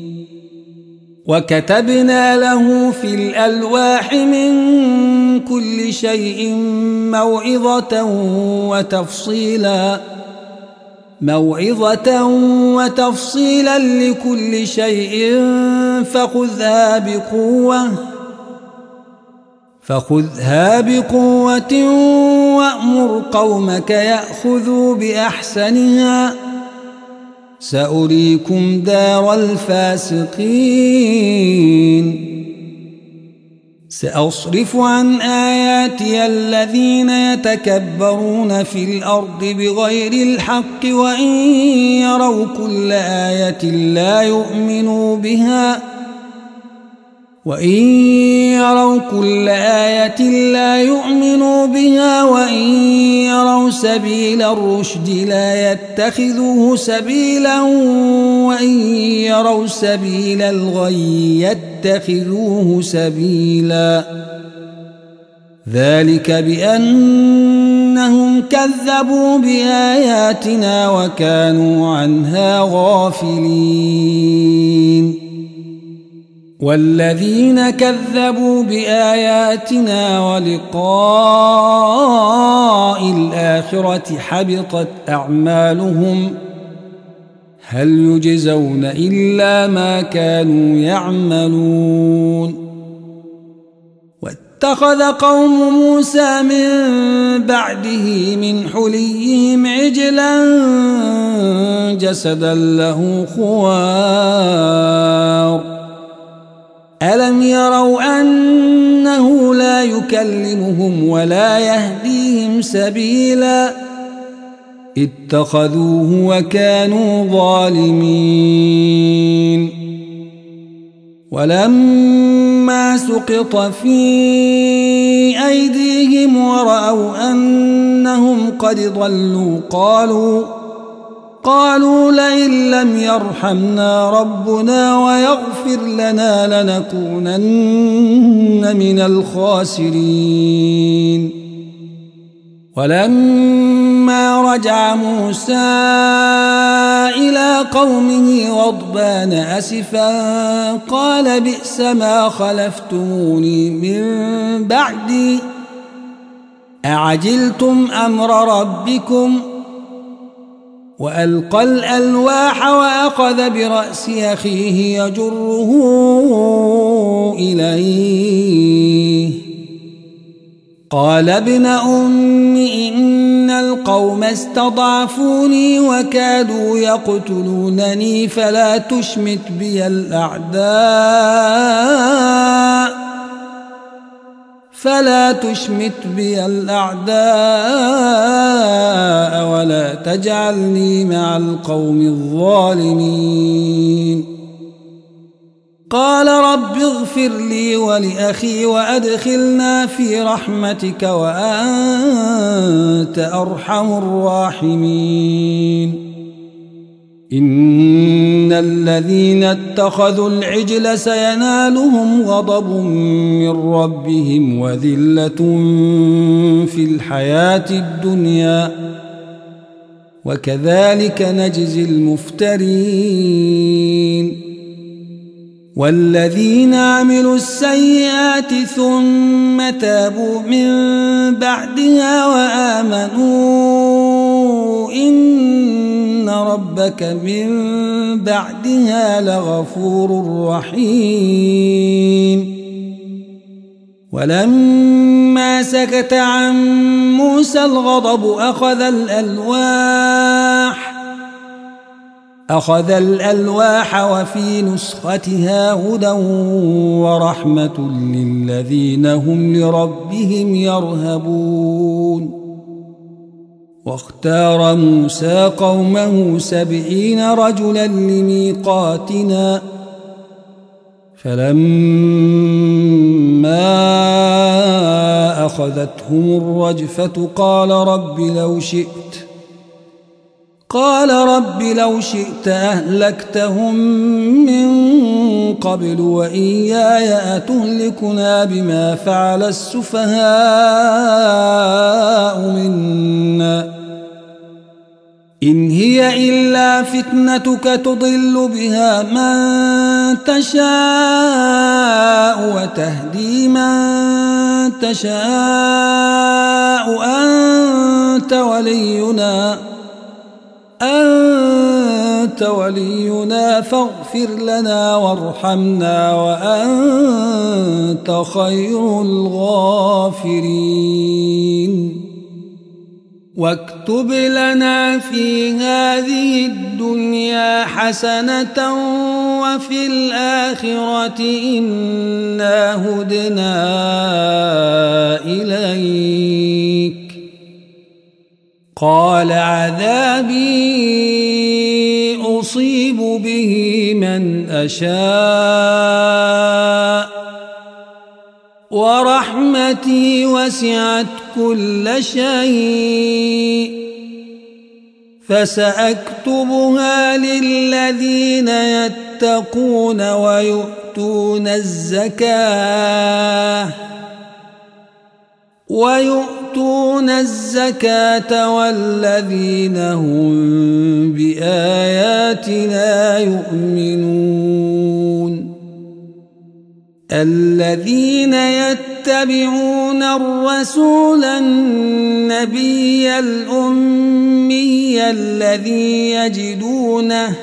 A: وكتبنا له في الألواح من كل شيء موعظة وتفصيلا موعظة وتفصيلا لكل شيء فخذها بقوة فخذها بقوة وأمر قومك يأخذوا بأحسنها سأريكم دار الفاسقين سأصرف عن آياتي الذين يتكبرون في الأرض بغير الحق وإن يروا كل آية لا يؤمنوا بها وإن يروا كل آية لا يؤمنوا بها وإن يروا سبيل الرشد لا يتخذوه سبيلا وإن يروا سبيل الغي يتخذوه سبيلا ذلك بأنهم كذبوا بآياتنا وكانوا عنها غافلين والذين كذبوا بآياتنا ولقاء الآخرة حبطت أعمالهم هل يجزون إلا ما كانوا يعملون واتخذ قوم موسى من بعده من حليهم عجلا جسدا له خوار ألم يروا أنه لا يكلمهم ولا يهديهم سبيلا اتخذوه وكانوا ظالمين ولما سقط في أيديهم ورأوا أنهم قد ضلوا قالوا قالوا لئن لم يرحمنا ربنا ويغفر لنا لنكونن من الخاسرين ولما رجع موسى إلى قومه غضبان أسفا قال بئس ما خلفتموني من بعدي أعجلتم أمر ربكم وألقى الألواح وأخذ برأس أخيه يجره إليه قال ابن أم إن القوم استضعفوني وكادوا يقتلونني فلا تشمت بي الأعداء فلا تشمت بي الأعداء ولا تجعلني مع القوم الظالمين قال رب اغفر لي ولأخي وأدخلنا في رحمتك وأنت أرحم الراحمين إن الذين اتخذوا العجل سينالهم غضب من ربهم وذلة في الحياة الدنيا وكذلك نجزي المفترين والذين عملوا السيئات ثم تابوا من بعدها وآمنوا إن ربك من بعدها لغفور رحيم ولما سكت عن موسى الغضب أخذ الألواح أخذ الألواح وفي نسختها هدى ورحمة للذين هم لربهم يرهبون واختار موسى قومه سبعين رجلا لميقاتنا فلما أخذتهم الرجفة قال رب لو شئت قال رب لو شئت أهلكتهم من قبل وإياي أتهلكنا بما فعل السفهاء منا إن هي إلا فتنتك تضل بها من تشاء وتهدي من تشاء أنت ولينا أنت ولينا فاغفر لنا وارحمنا وأنت خير الغافرين واكتب لنا في هذه الدنيا حسنة وفي الآخرة إنا هدنا إليك قال عذابي أصيب به من أشاء ورحمتي وسعت كل شيء فسأكتبها للذين يتقون ويؤتون الزكاة ويؤتون الزكاة والذين هم بآياتنا يؤمنون الذين يتبعون الرسول النبي الأمي الذي يجدونه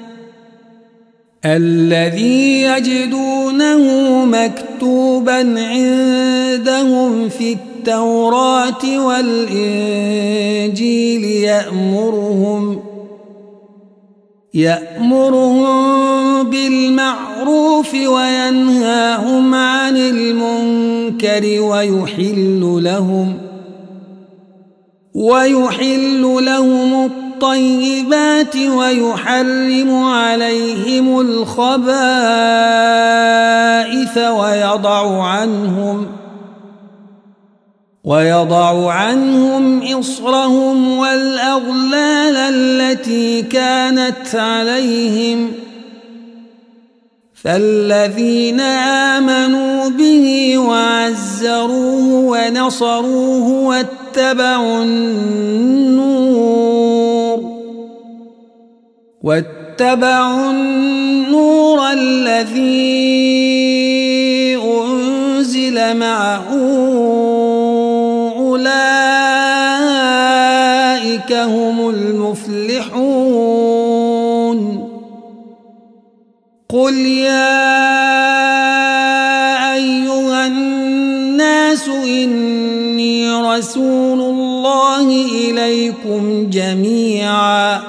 A: الذي يجدونه مكتوبا عندهم في التوراة والإنجيل يأمرهم يأمرهم بالمعروف وينهاهم عن المنكر ويحل لهم ويحل لهم الطيبات ويحرم عليهم الخبائث ويضع عنهم ويضع عنهم إصرهم والأغلال التي كانت عليهم فالذين آمنوا به وعزروه ونصروه واتبعوا النور واتبعوا النور الذي أنزل معه أولئك هم المفلحون قل يا أيها الناس إني رسول الله إليكم جميعا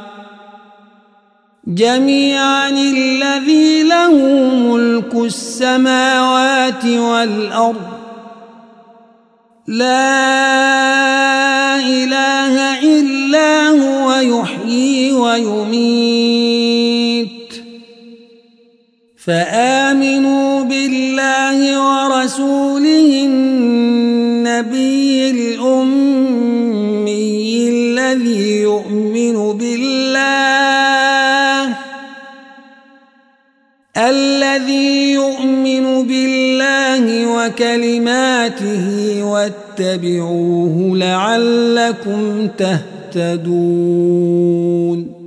A: جميعا الذي له ملك السماوات والأرض لا إله إلا هو يحيي ويميت فآمنوا بالله ورسوله النبي الأمي الذي يؤمن بالله الذي يؤمن بالله وكلماته واتبعوه لعلكم تهتدون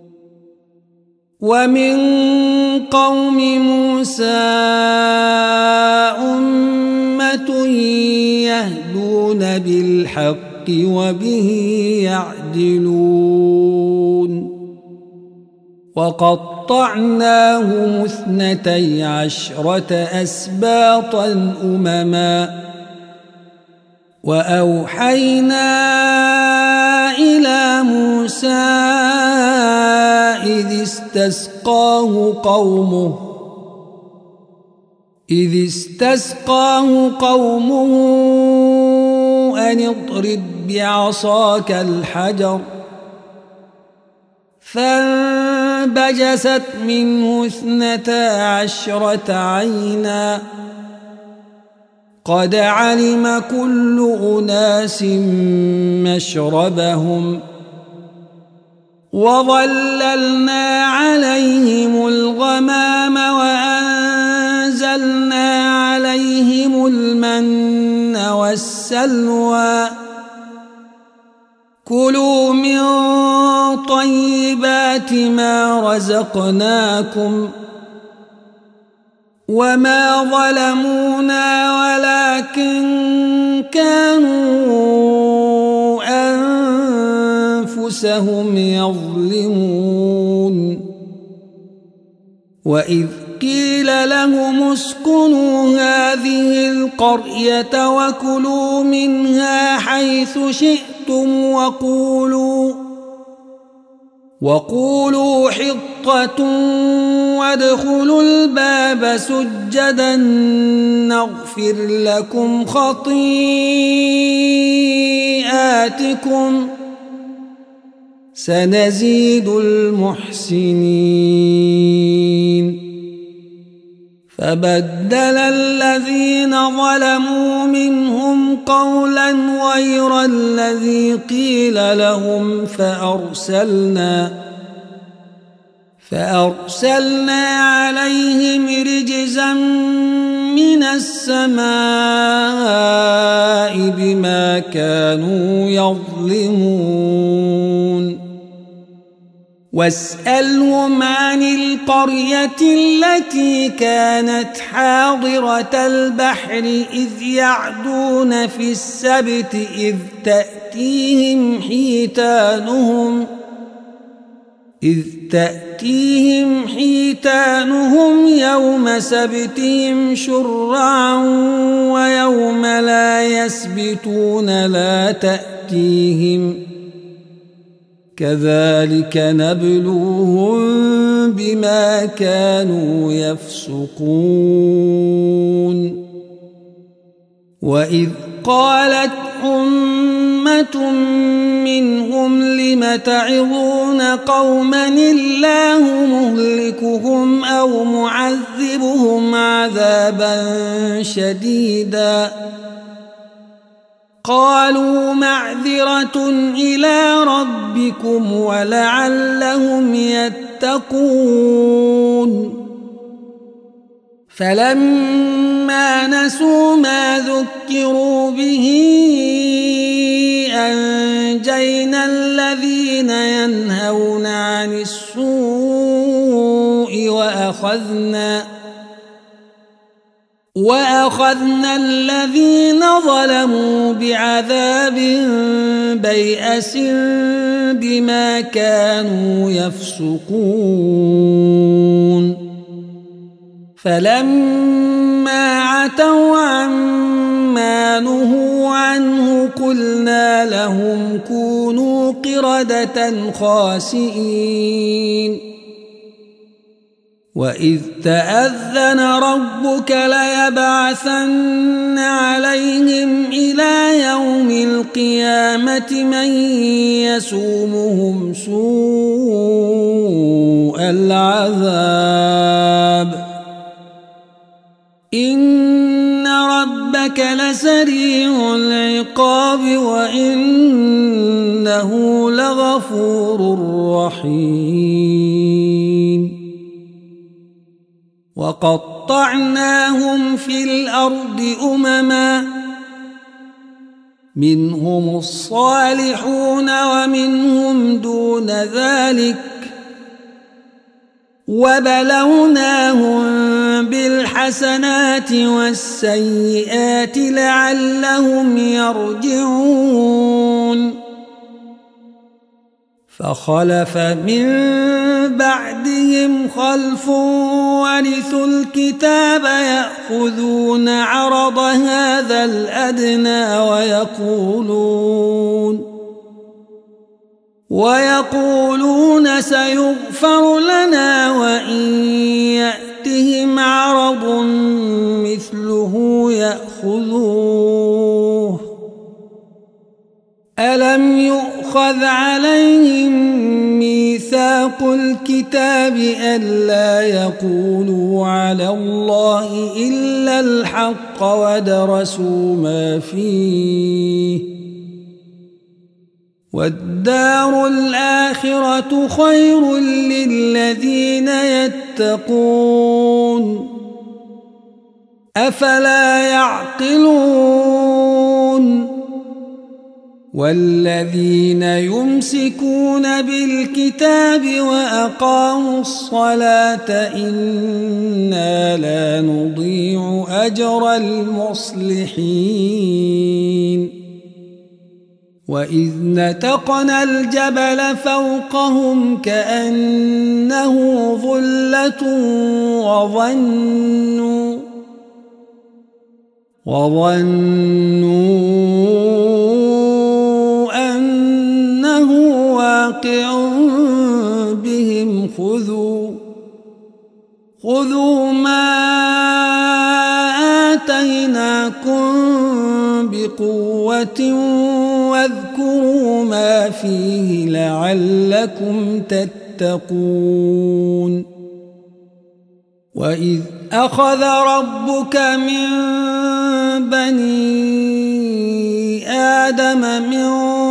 A: ومن قوم موسى أمة يهدون بالحق وبه يعدلون وقطعناهم اثنتي عشرة أسباطا أمما وأوحينا إلى موسى إذ استسقاه قومه إذ استسقاه قومه أن اضرب بعصاك الحجر فانبجست منه اثنتا عشرة عينا قد علم كل أناس مشربهم وظللنا عليهم الغمام وأنزلنا عليهم المن والسلوى كلوا من طيبات ما رزقناكم وما ظلمونا ولكن كانوا أنفسهم يظلمون وإذ قيل لهم اسكنوا هذه القرية وكلوا منها حيث شئتم وقولوا وقولوا حطة وادخلوا الباب سجدا نغفر لكم خطيئاتكم سنزيد المحسنين فبدل الذين ظلموا منهم قولا غير الذي قيل لهم فأرسلنا فأرسلنا عليهم رجزا من السماء بما كانوا يظلمون واسألهم عن القرية التي كانت حاضرة البحر إذ يعدون في السبت إذ تأتيهم حيتانهم إذ تأتيهم حيتانهم يوم سبتهم شرعا ويوم لا يسبتون لا تأتيهم كذلك نبلوهم بما كانوا يفسقون وإذ قالت أمة منهم لم تعظون قوما الله مهلكهم أو معذبهم عذابا شديدا قالوا معذرة إلى ربكم ولعلهم يتقون فلما نسوا ما ذكروا به أنجينا الذين ينهون عن السوء وأخذنا وأخذنا الذين ظلموا بعذاب بيئس بما كانوا يفسقون فلما عتوا عما نهوا عنه قلنا لهم كونوا قردة خاسئين وإذ تأذن ربك ليبعثن عليهم إلى يوم القيامة من يسومهم سوء العذاب إن ربك لسريع العقاب وإنه لغفور رحيم وقطعناهم في الأرض أمما منهم الصالحون ومنهم دون ذلك وبلوناهم بالحسنات والسيئات لعلهم يرجعون فخلف من بعدهم خلف ورثوا الكتاب يأخذون عرض هذا الأدنى ويقولون ويقولون سيغفر لنا وإن يأتهم عرض مثله يأخذوه ألم يؤخذ عليهم ميثاق الكتاب ألا يقولوا على الله إلا الحق ودرسوا ما فيه والدار الآخرة خير للذين يتقون أفلا يعقلون والذين يمسكون بالكتاب وأقاموا الصلاة إنا لا نضيع أجر المصلحين وإذ نتقنا الجبل فوقهم كأنه ظلة وظنوا وظنوا أنه واقع بهم خذوا خذوا ما آتيناكم بقوة واذكروا ما فيه لعلكم تتقون وإذ أخذ ربك من بني آدم من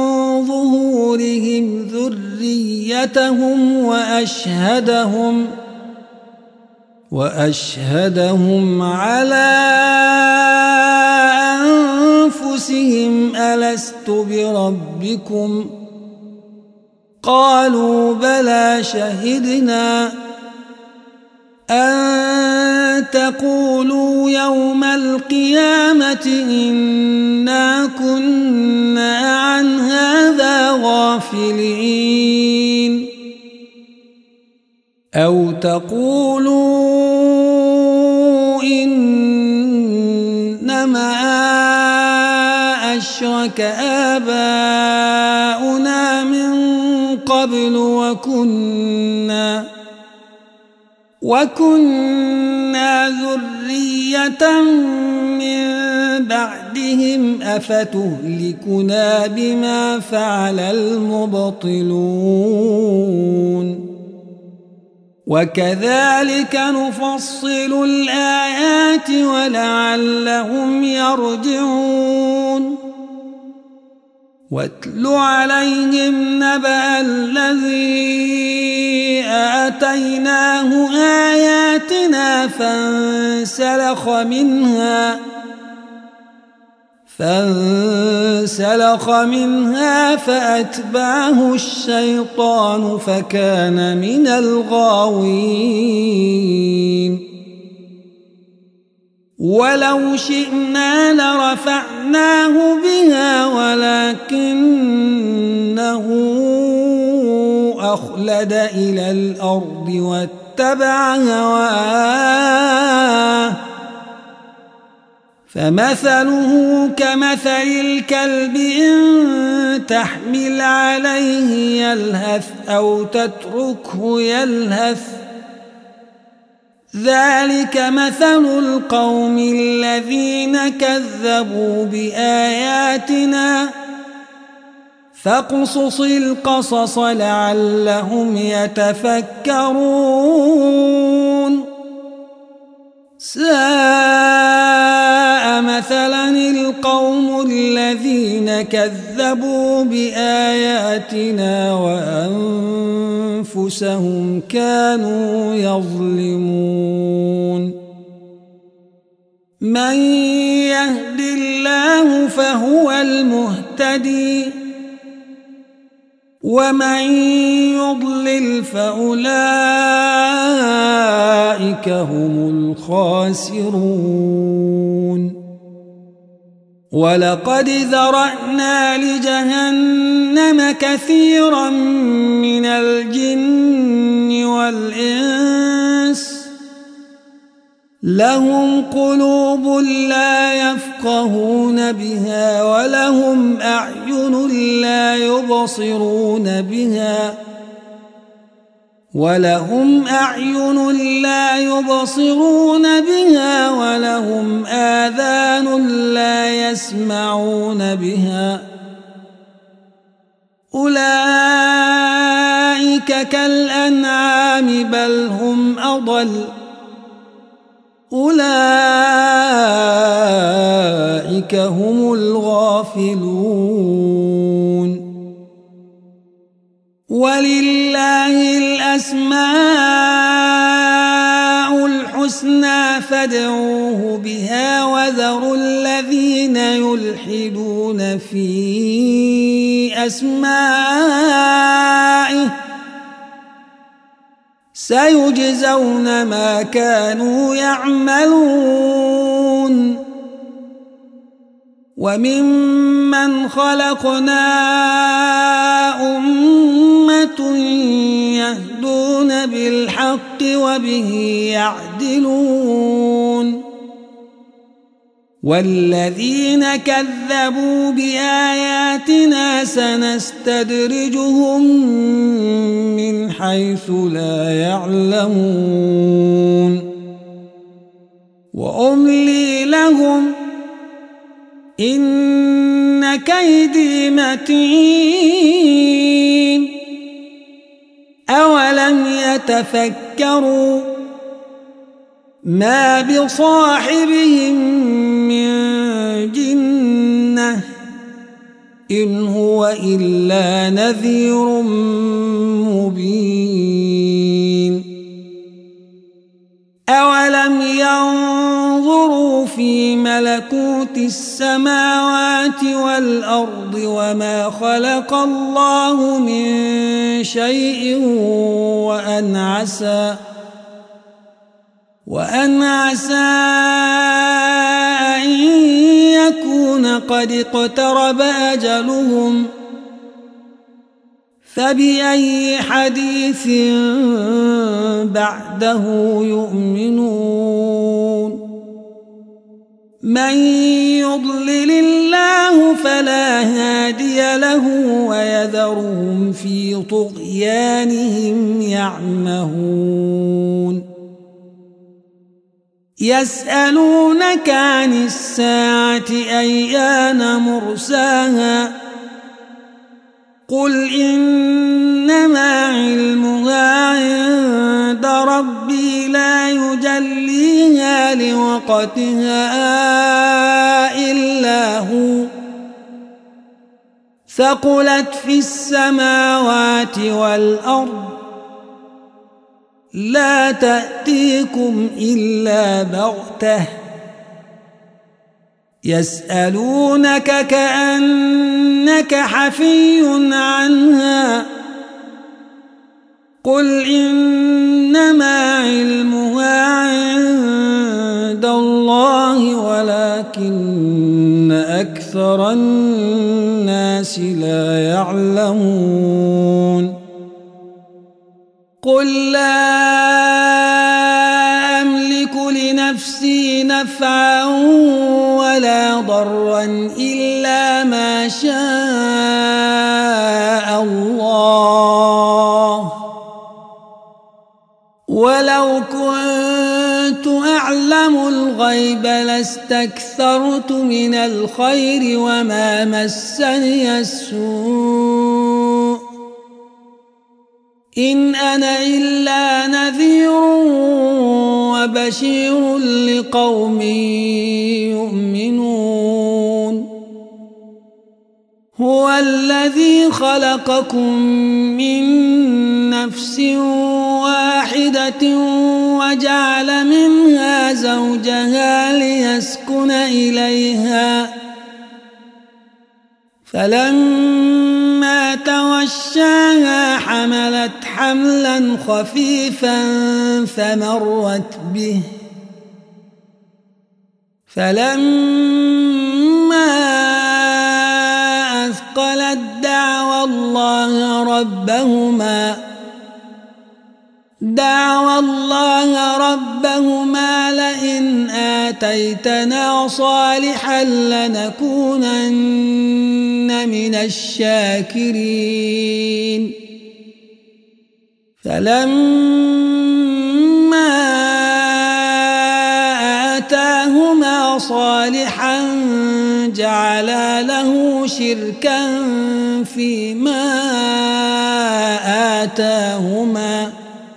A: ظهورهم ذريتهم وأشهدهم وأشهدهم على أنفسهم ألست بربكم قالوا بلى شهدنا أن تقولوا يوم القيامة إنا كنا عن هذا غافلين أو تقولوا إنما أشرك آباؤنا من قبل وكنا وكنا ذرية من بعدهم أفتهلكنا بما فعل المبطلون وكذلك نفصل الآيات ولعلهم يرجعون واتل عليهم نبأ الذي آتيناه آياتنا فانسلخ منها فانسلخ منها فأتبعه الشيطان فكان من الغاوين ولو شئنا لرفعناه بها ولكنه أخلد إلى الأرض واتبع هواه فمثله كمثل الكلب إن تحمل عليه يلهث أو تتركه يلهث ذلك مثل القوم الذين كذبوا بآياتنا فاقصص القصص لعلهم يتفكرون ساء مثلا القوم الذين كذبوا بآياتنا وأنفسهم كانوا يظلمون من يهد الله فهو المهتدي ومن يضلل فأولئك هم الخاسرون ولقد ذرأنا لجهنم كثيرا من الجن والإنس لهم قلوب لا يفقهون بها ولهم أعين لا يبصرون بها ولهم أعين لا يبصرون بها ولهم آذان لا يسمعون بها أولئك كالأنعام بل هم أضل أولئك هم الغافلون ولله الأسماء الحسنى فادعوه بها وذروا الذين يلحدون في أسمائه سيجزون ما كانوا يعملون وممن خلقنا أمة يهدون بالحق وبه يعدلون والذين كذبوا بآياتنا سنستدرجهم من حيث لا يعلمون وأملي لهم إن كيدي متين أولم يتفكروا ما بصاحبهم من جنة إن هو إلا نذير مبين أو في ملكوت السماوات والأرض وما خلق الله من شيء وأن عسى وأن عسى أن يكون قد اقترب أجلهم فبأي حديث بعده يؤمنون من يضلل الله فلا هادي له ويذرهم في طغيانهم يعمهون يسألونك عن الساعة أيان مرساها قل إنما علمها عند ربي لا يجليها لوقتها إلا هو ثقلت في السماوات والأرض لا تأتيكم إلا بغتة يسألونك كأنك حفي عنها قل إنما علمها عند الله ولكن أكثر الناس لا يعلمون قل لا أملك لنفسي نفعا ولا ضرا إلا ما شاء الله ولو كنت أعلم الغيب لاستكثرت من الخير وما مسني السوء إن أنا إلا نذير وبشير لقوم يؤمنون هو الذي خلقكم من نفس واحدة وجعل منها زوجها ليسكن إليها فلما توشاها حملت حملا خفيفا فمرت به فلما أثقلت دعوى الله ربهما دعوى الله ربهما لئن آتيتنا صالحا لنكونن من الشاكرين فلما آتاهما صالحا جعلا له شركا فيما آتاهما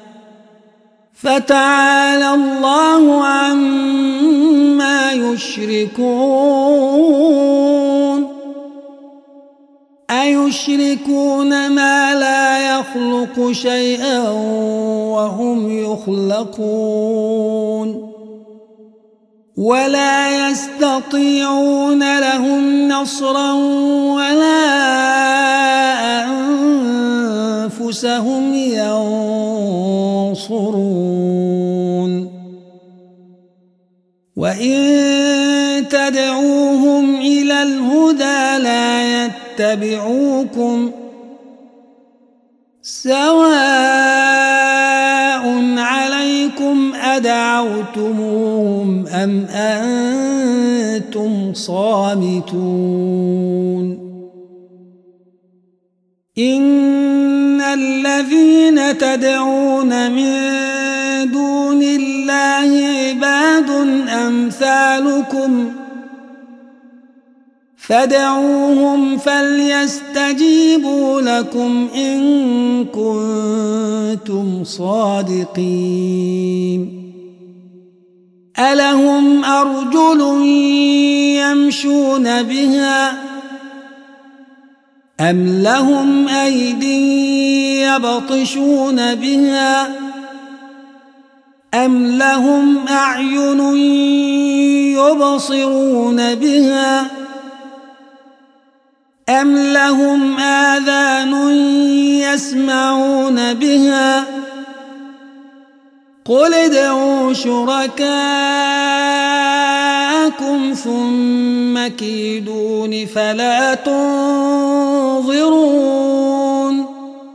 A: فتعالى الله عما يشركون أيشركون ما لا يخلق شيئا وهم يخلقون ولا يستطيعون لهم نصرا ولا أنفسهم ينصرون وإن تدعوهم إلى الهدى لا يتبعوكم سواء عليكم أدعوتموهم أم أنتم صامتون إن الذين تدعون من دون الله عباد أمثالكم فادعوهم فليستجيبوا لكم إن كنتم صادقين ألهم أرجل يمشون بها أم لهم أيدي يبطشون بها أم لهم أعين يبصرون بها أم لهم آذان يسمعون بها قل ادعوا شركاءكم ثم كيدون فلا تنظرون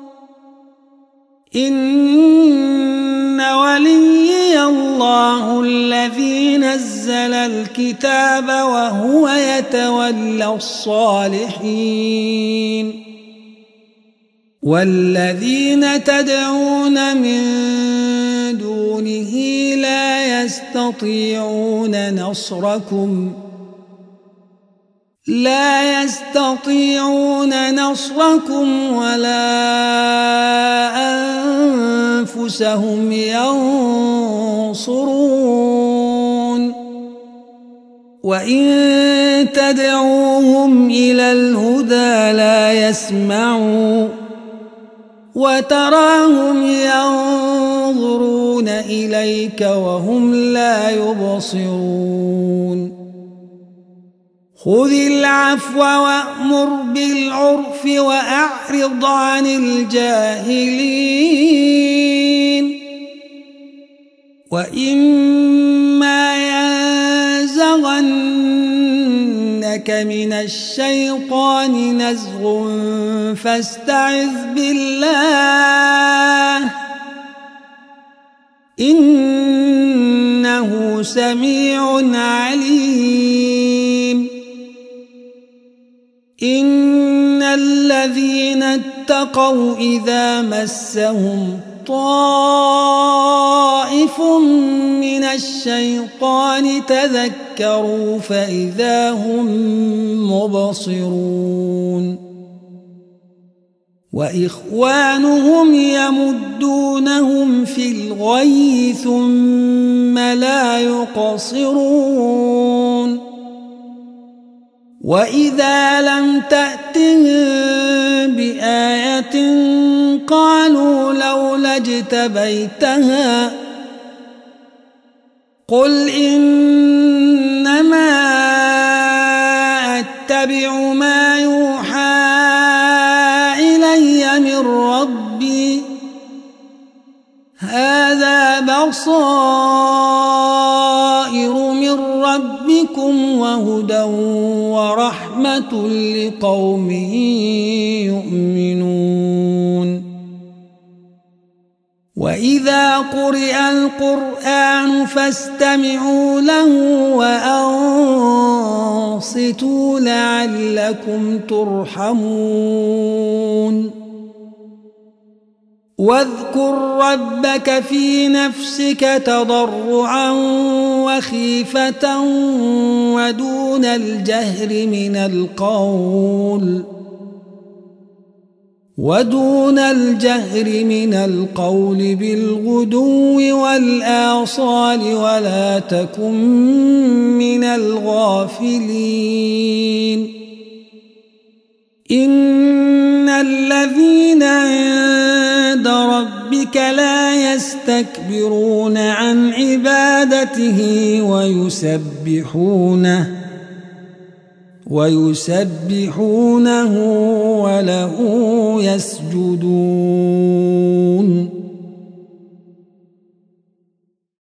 A: إن وليي الله الذي نزل الكتاب وهو يتولى الصالحين والذين تدعون من دونه لا يستطيعون نصركم لا يستطيعون نصركم ولا أنفسهم ينصرون وإن تدعوهم إلى الهدى لا يسمعوا وتراهم ينظرون إليك وهم لا يبصرون خذ العفو وأمر بالعرف وأعرض عن الجاهلين وإما ينزغنك من الشيطان نزغ فاستعذ بالله إنه سميع عليم إن الذين اتقوا إذا مسهم طائف من الشيطان تذكروا فإذا هم مبصرون وإخوانهم يمدونهم في الغي ثم لا يقصرون وإذا لم تأتهم بآية قالوا لولا اجتبيتها قل إنما أتبع ما يوحى إلي من ربي هذا بصائر من ربكم وهدى ورحمة لقوم يؤمنون وإذا قرئ القرآن فاستمعوا له وأنصتوا لعلكم ترحمون واذكر ربك في نفسك تضرعا وخيفة ودون الجهر من القول ودون الجهر من القول بالغدو والآصال ولا تكن من الغافلين إن الذين عند ربك لا يستكبرون عن عبادته ويسبحونه ويسبحونه وله يسجدون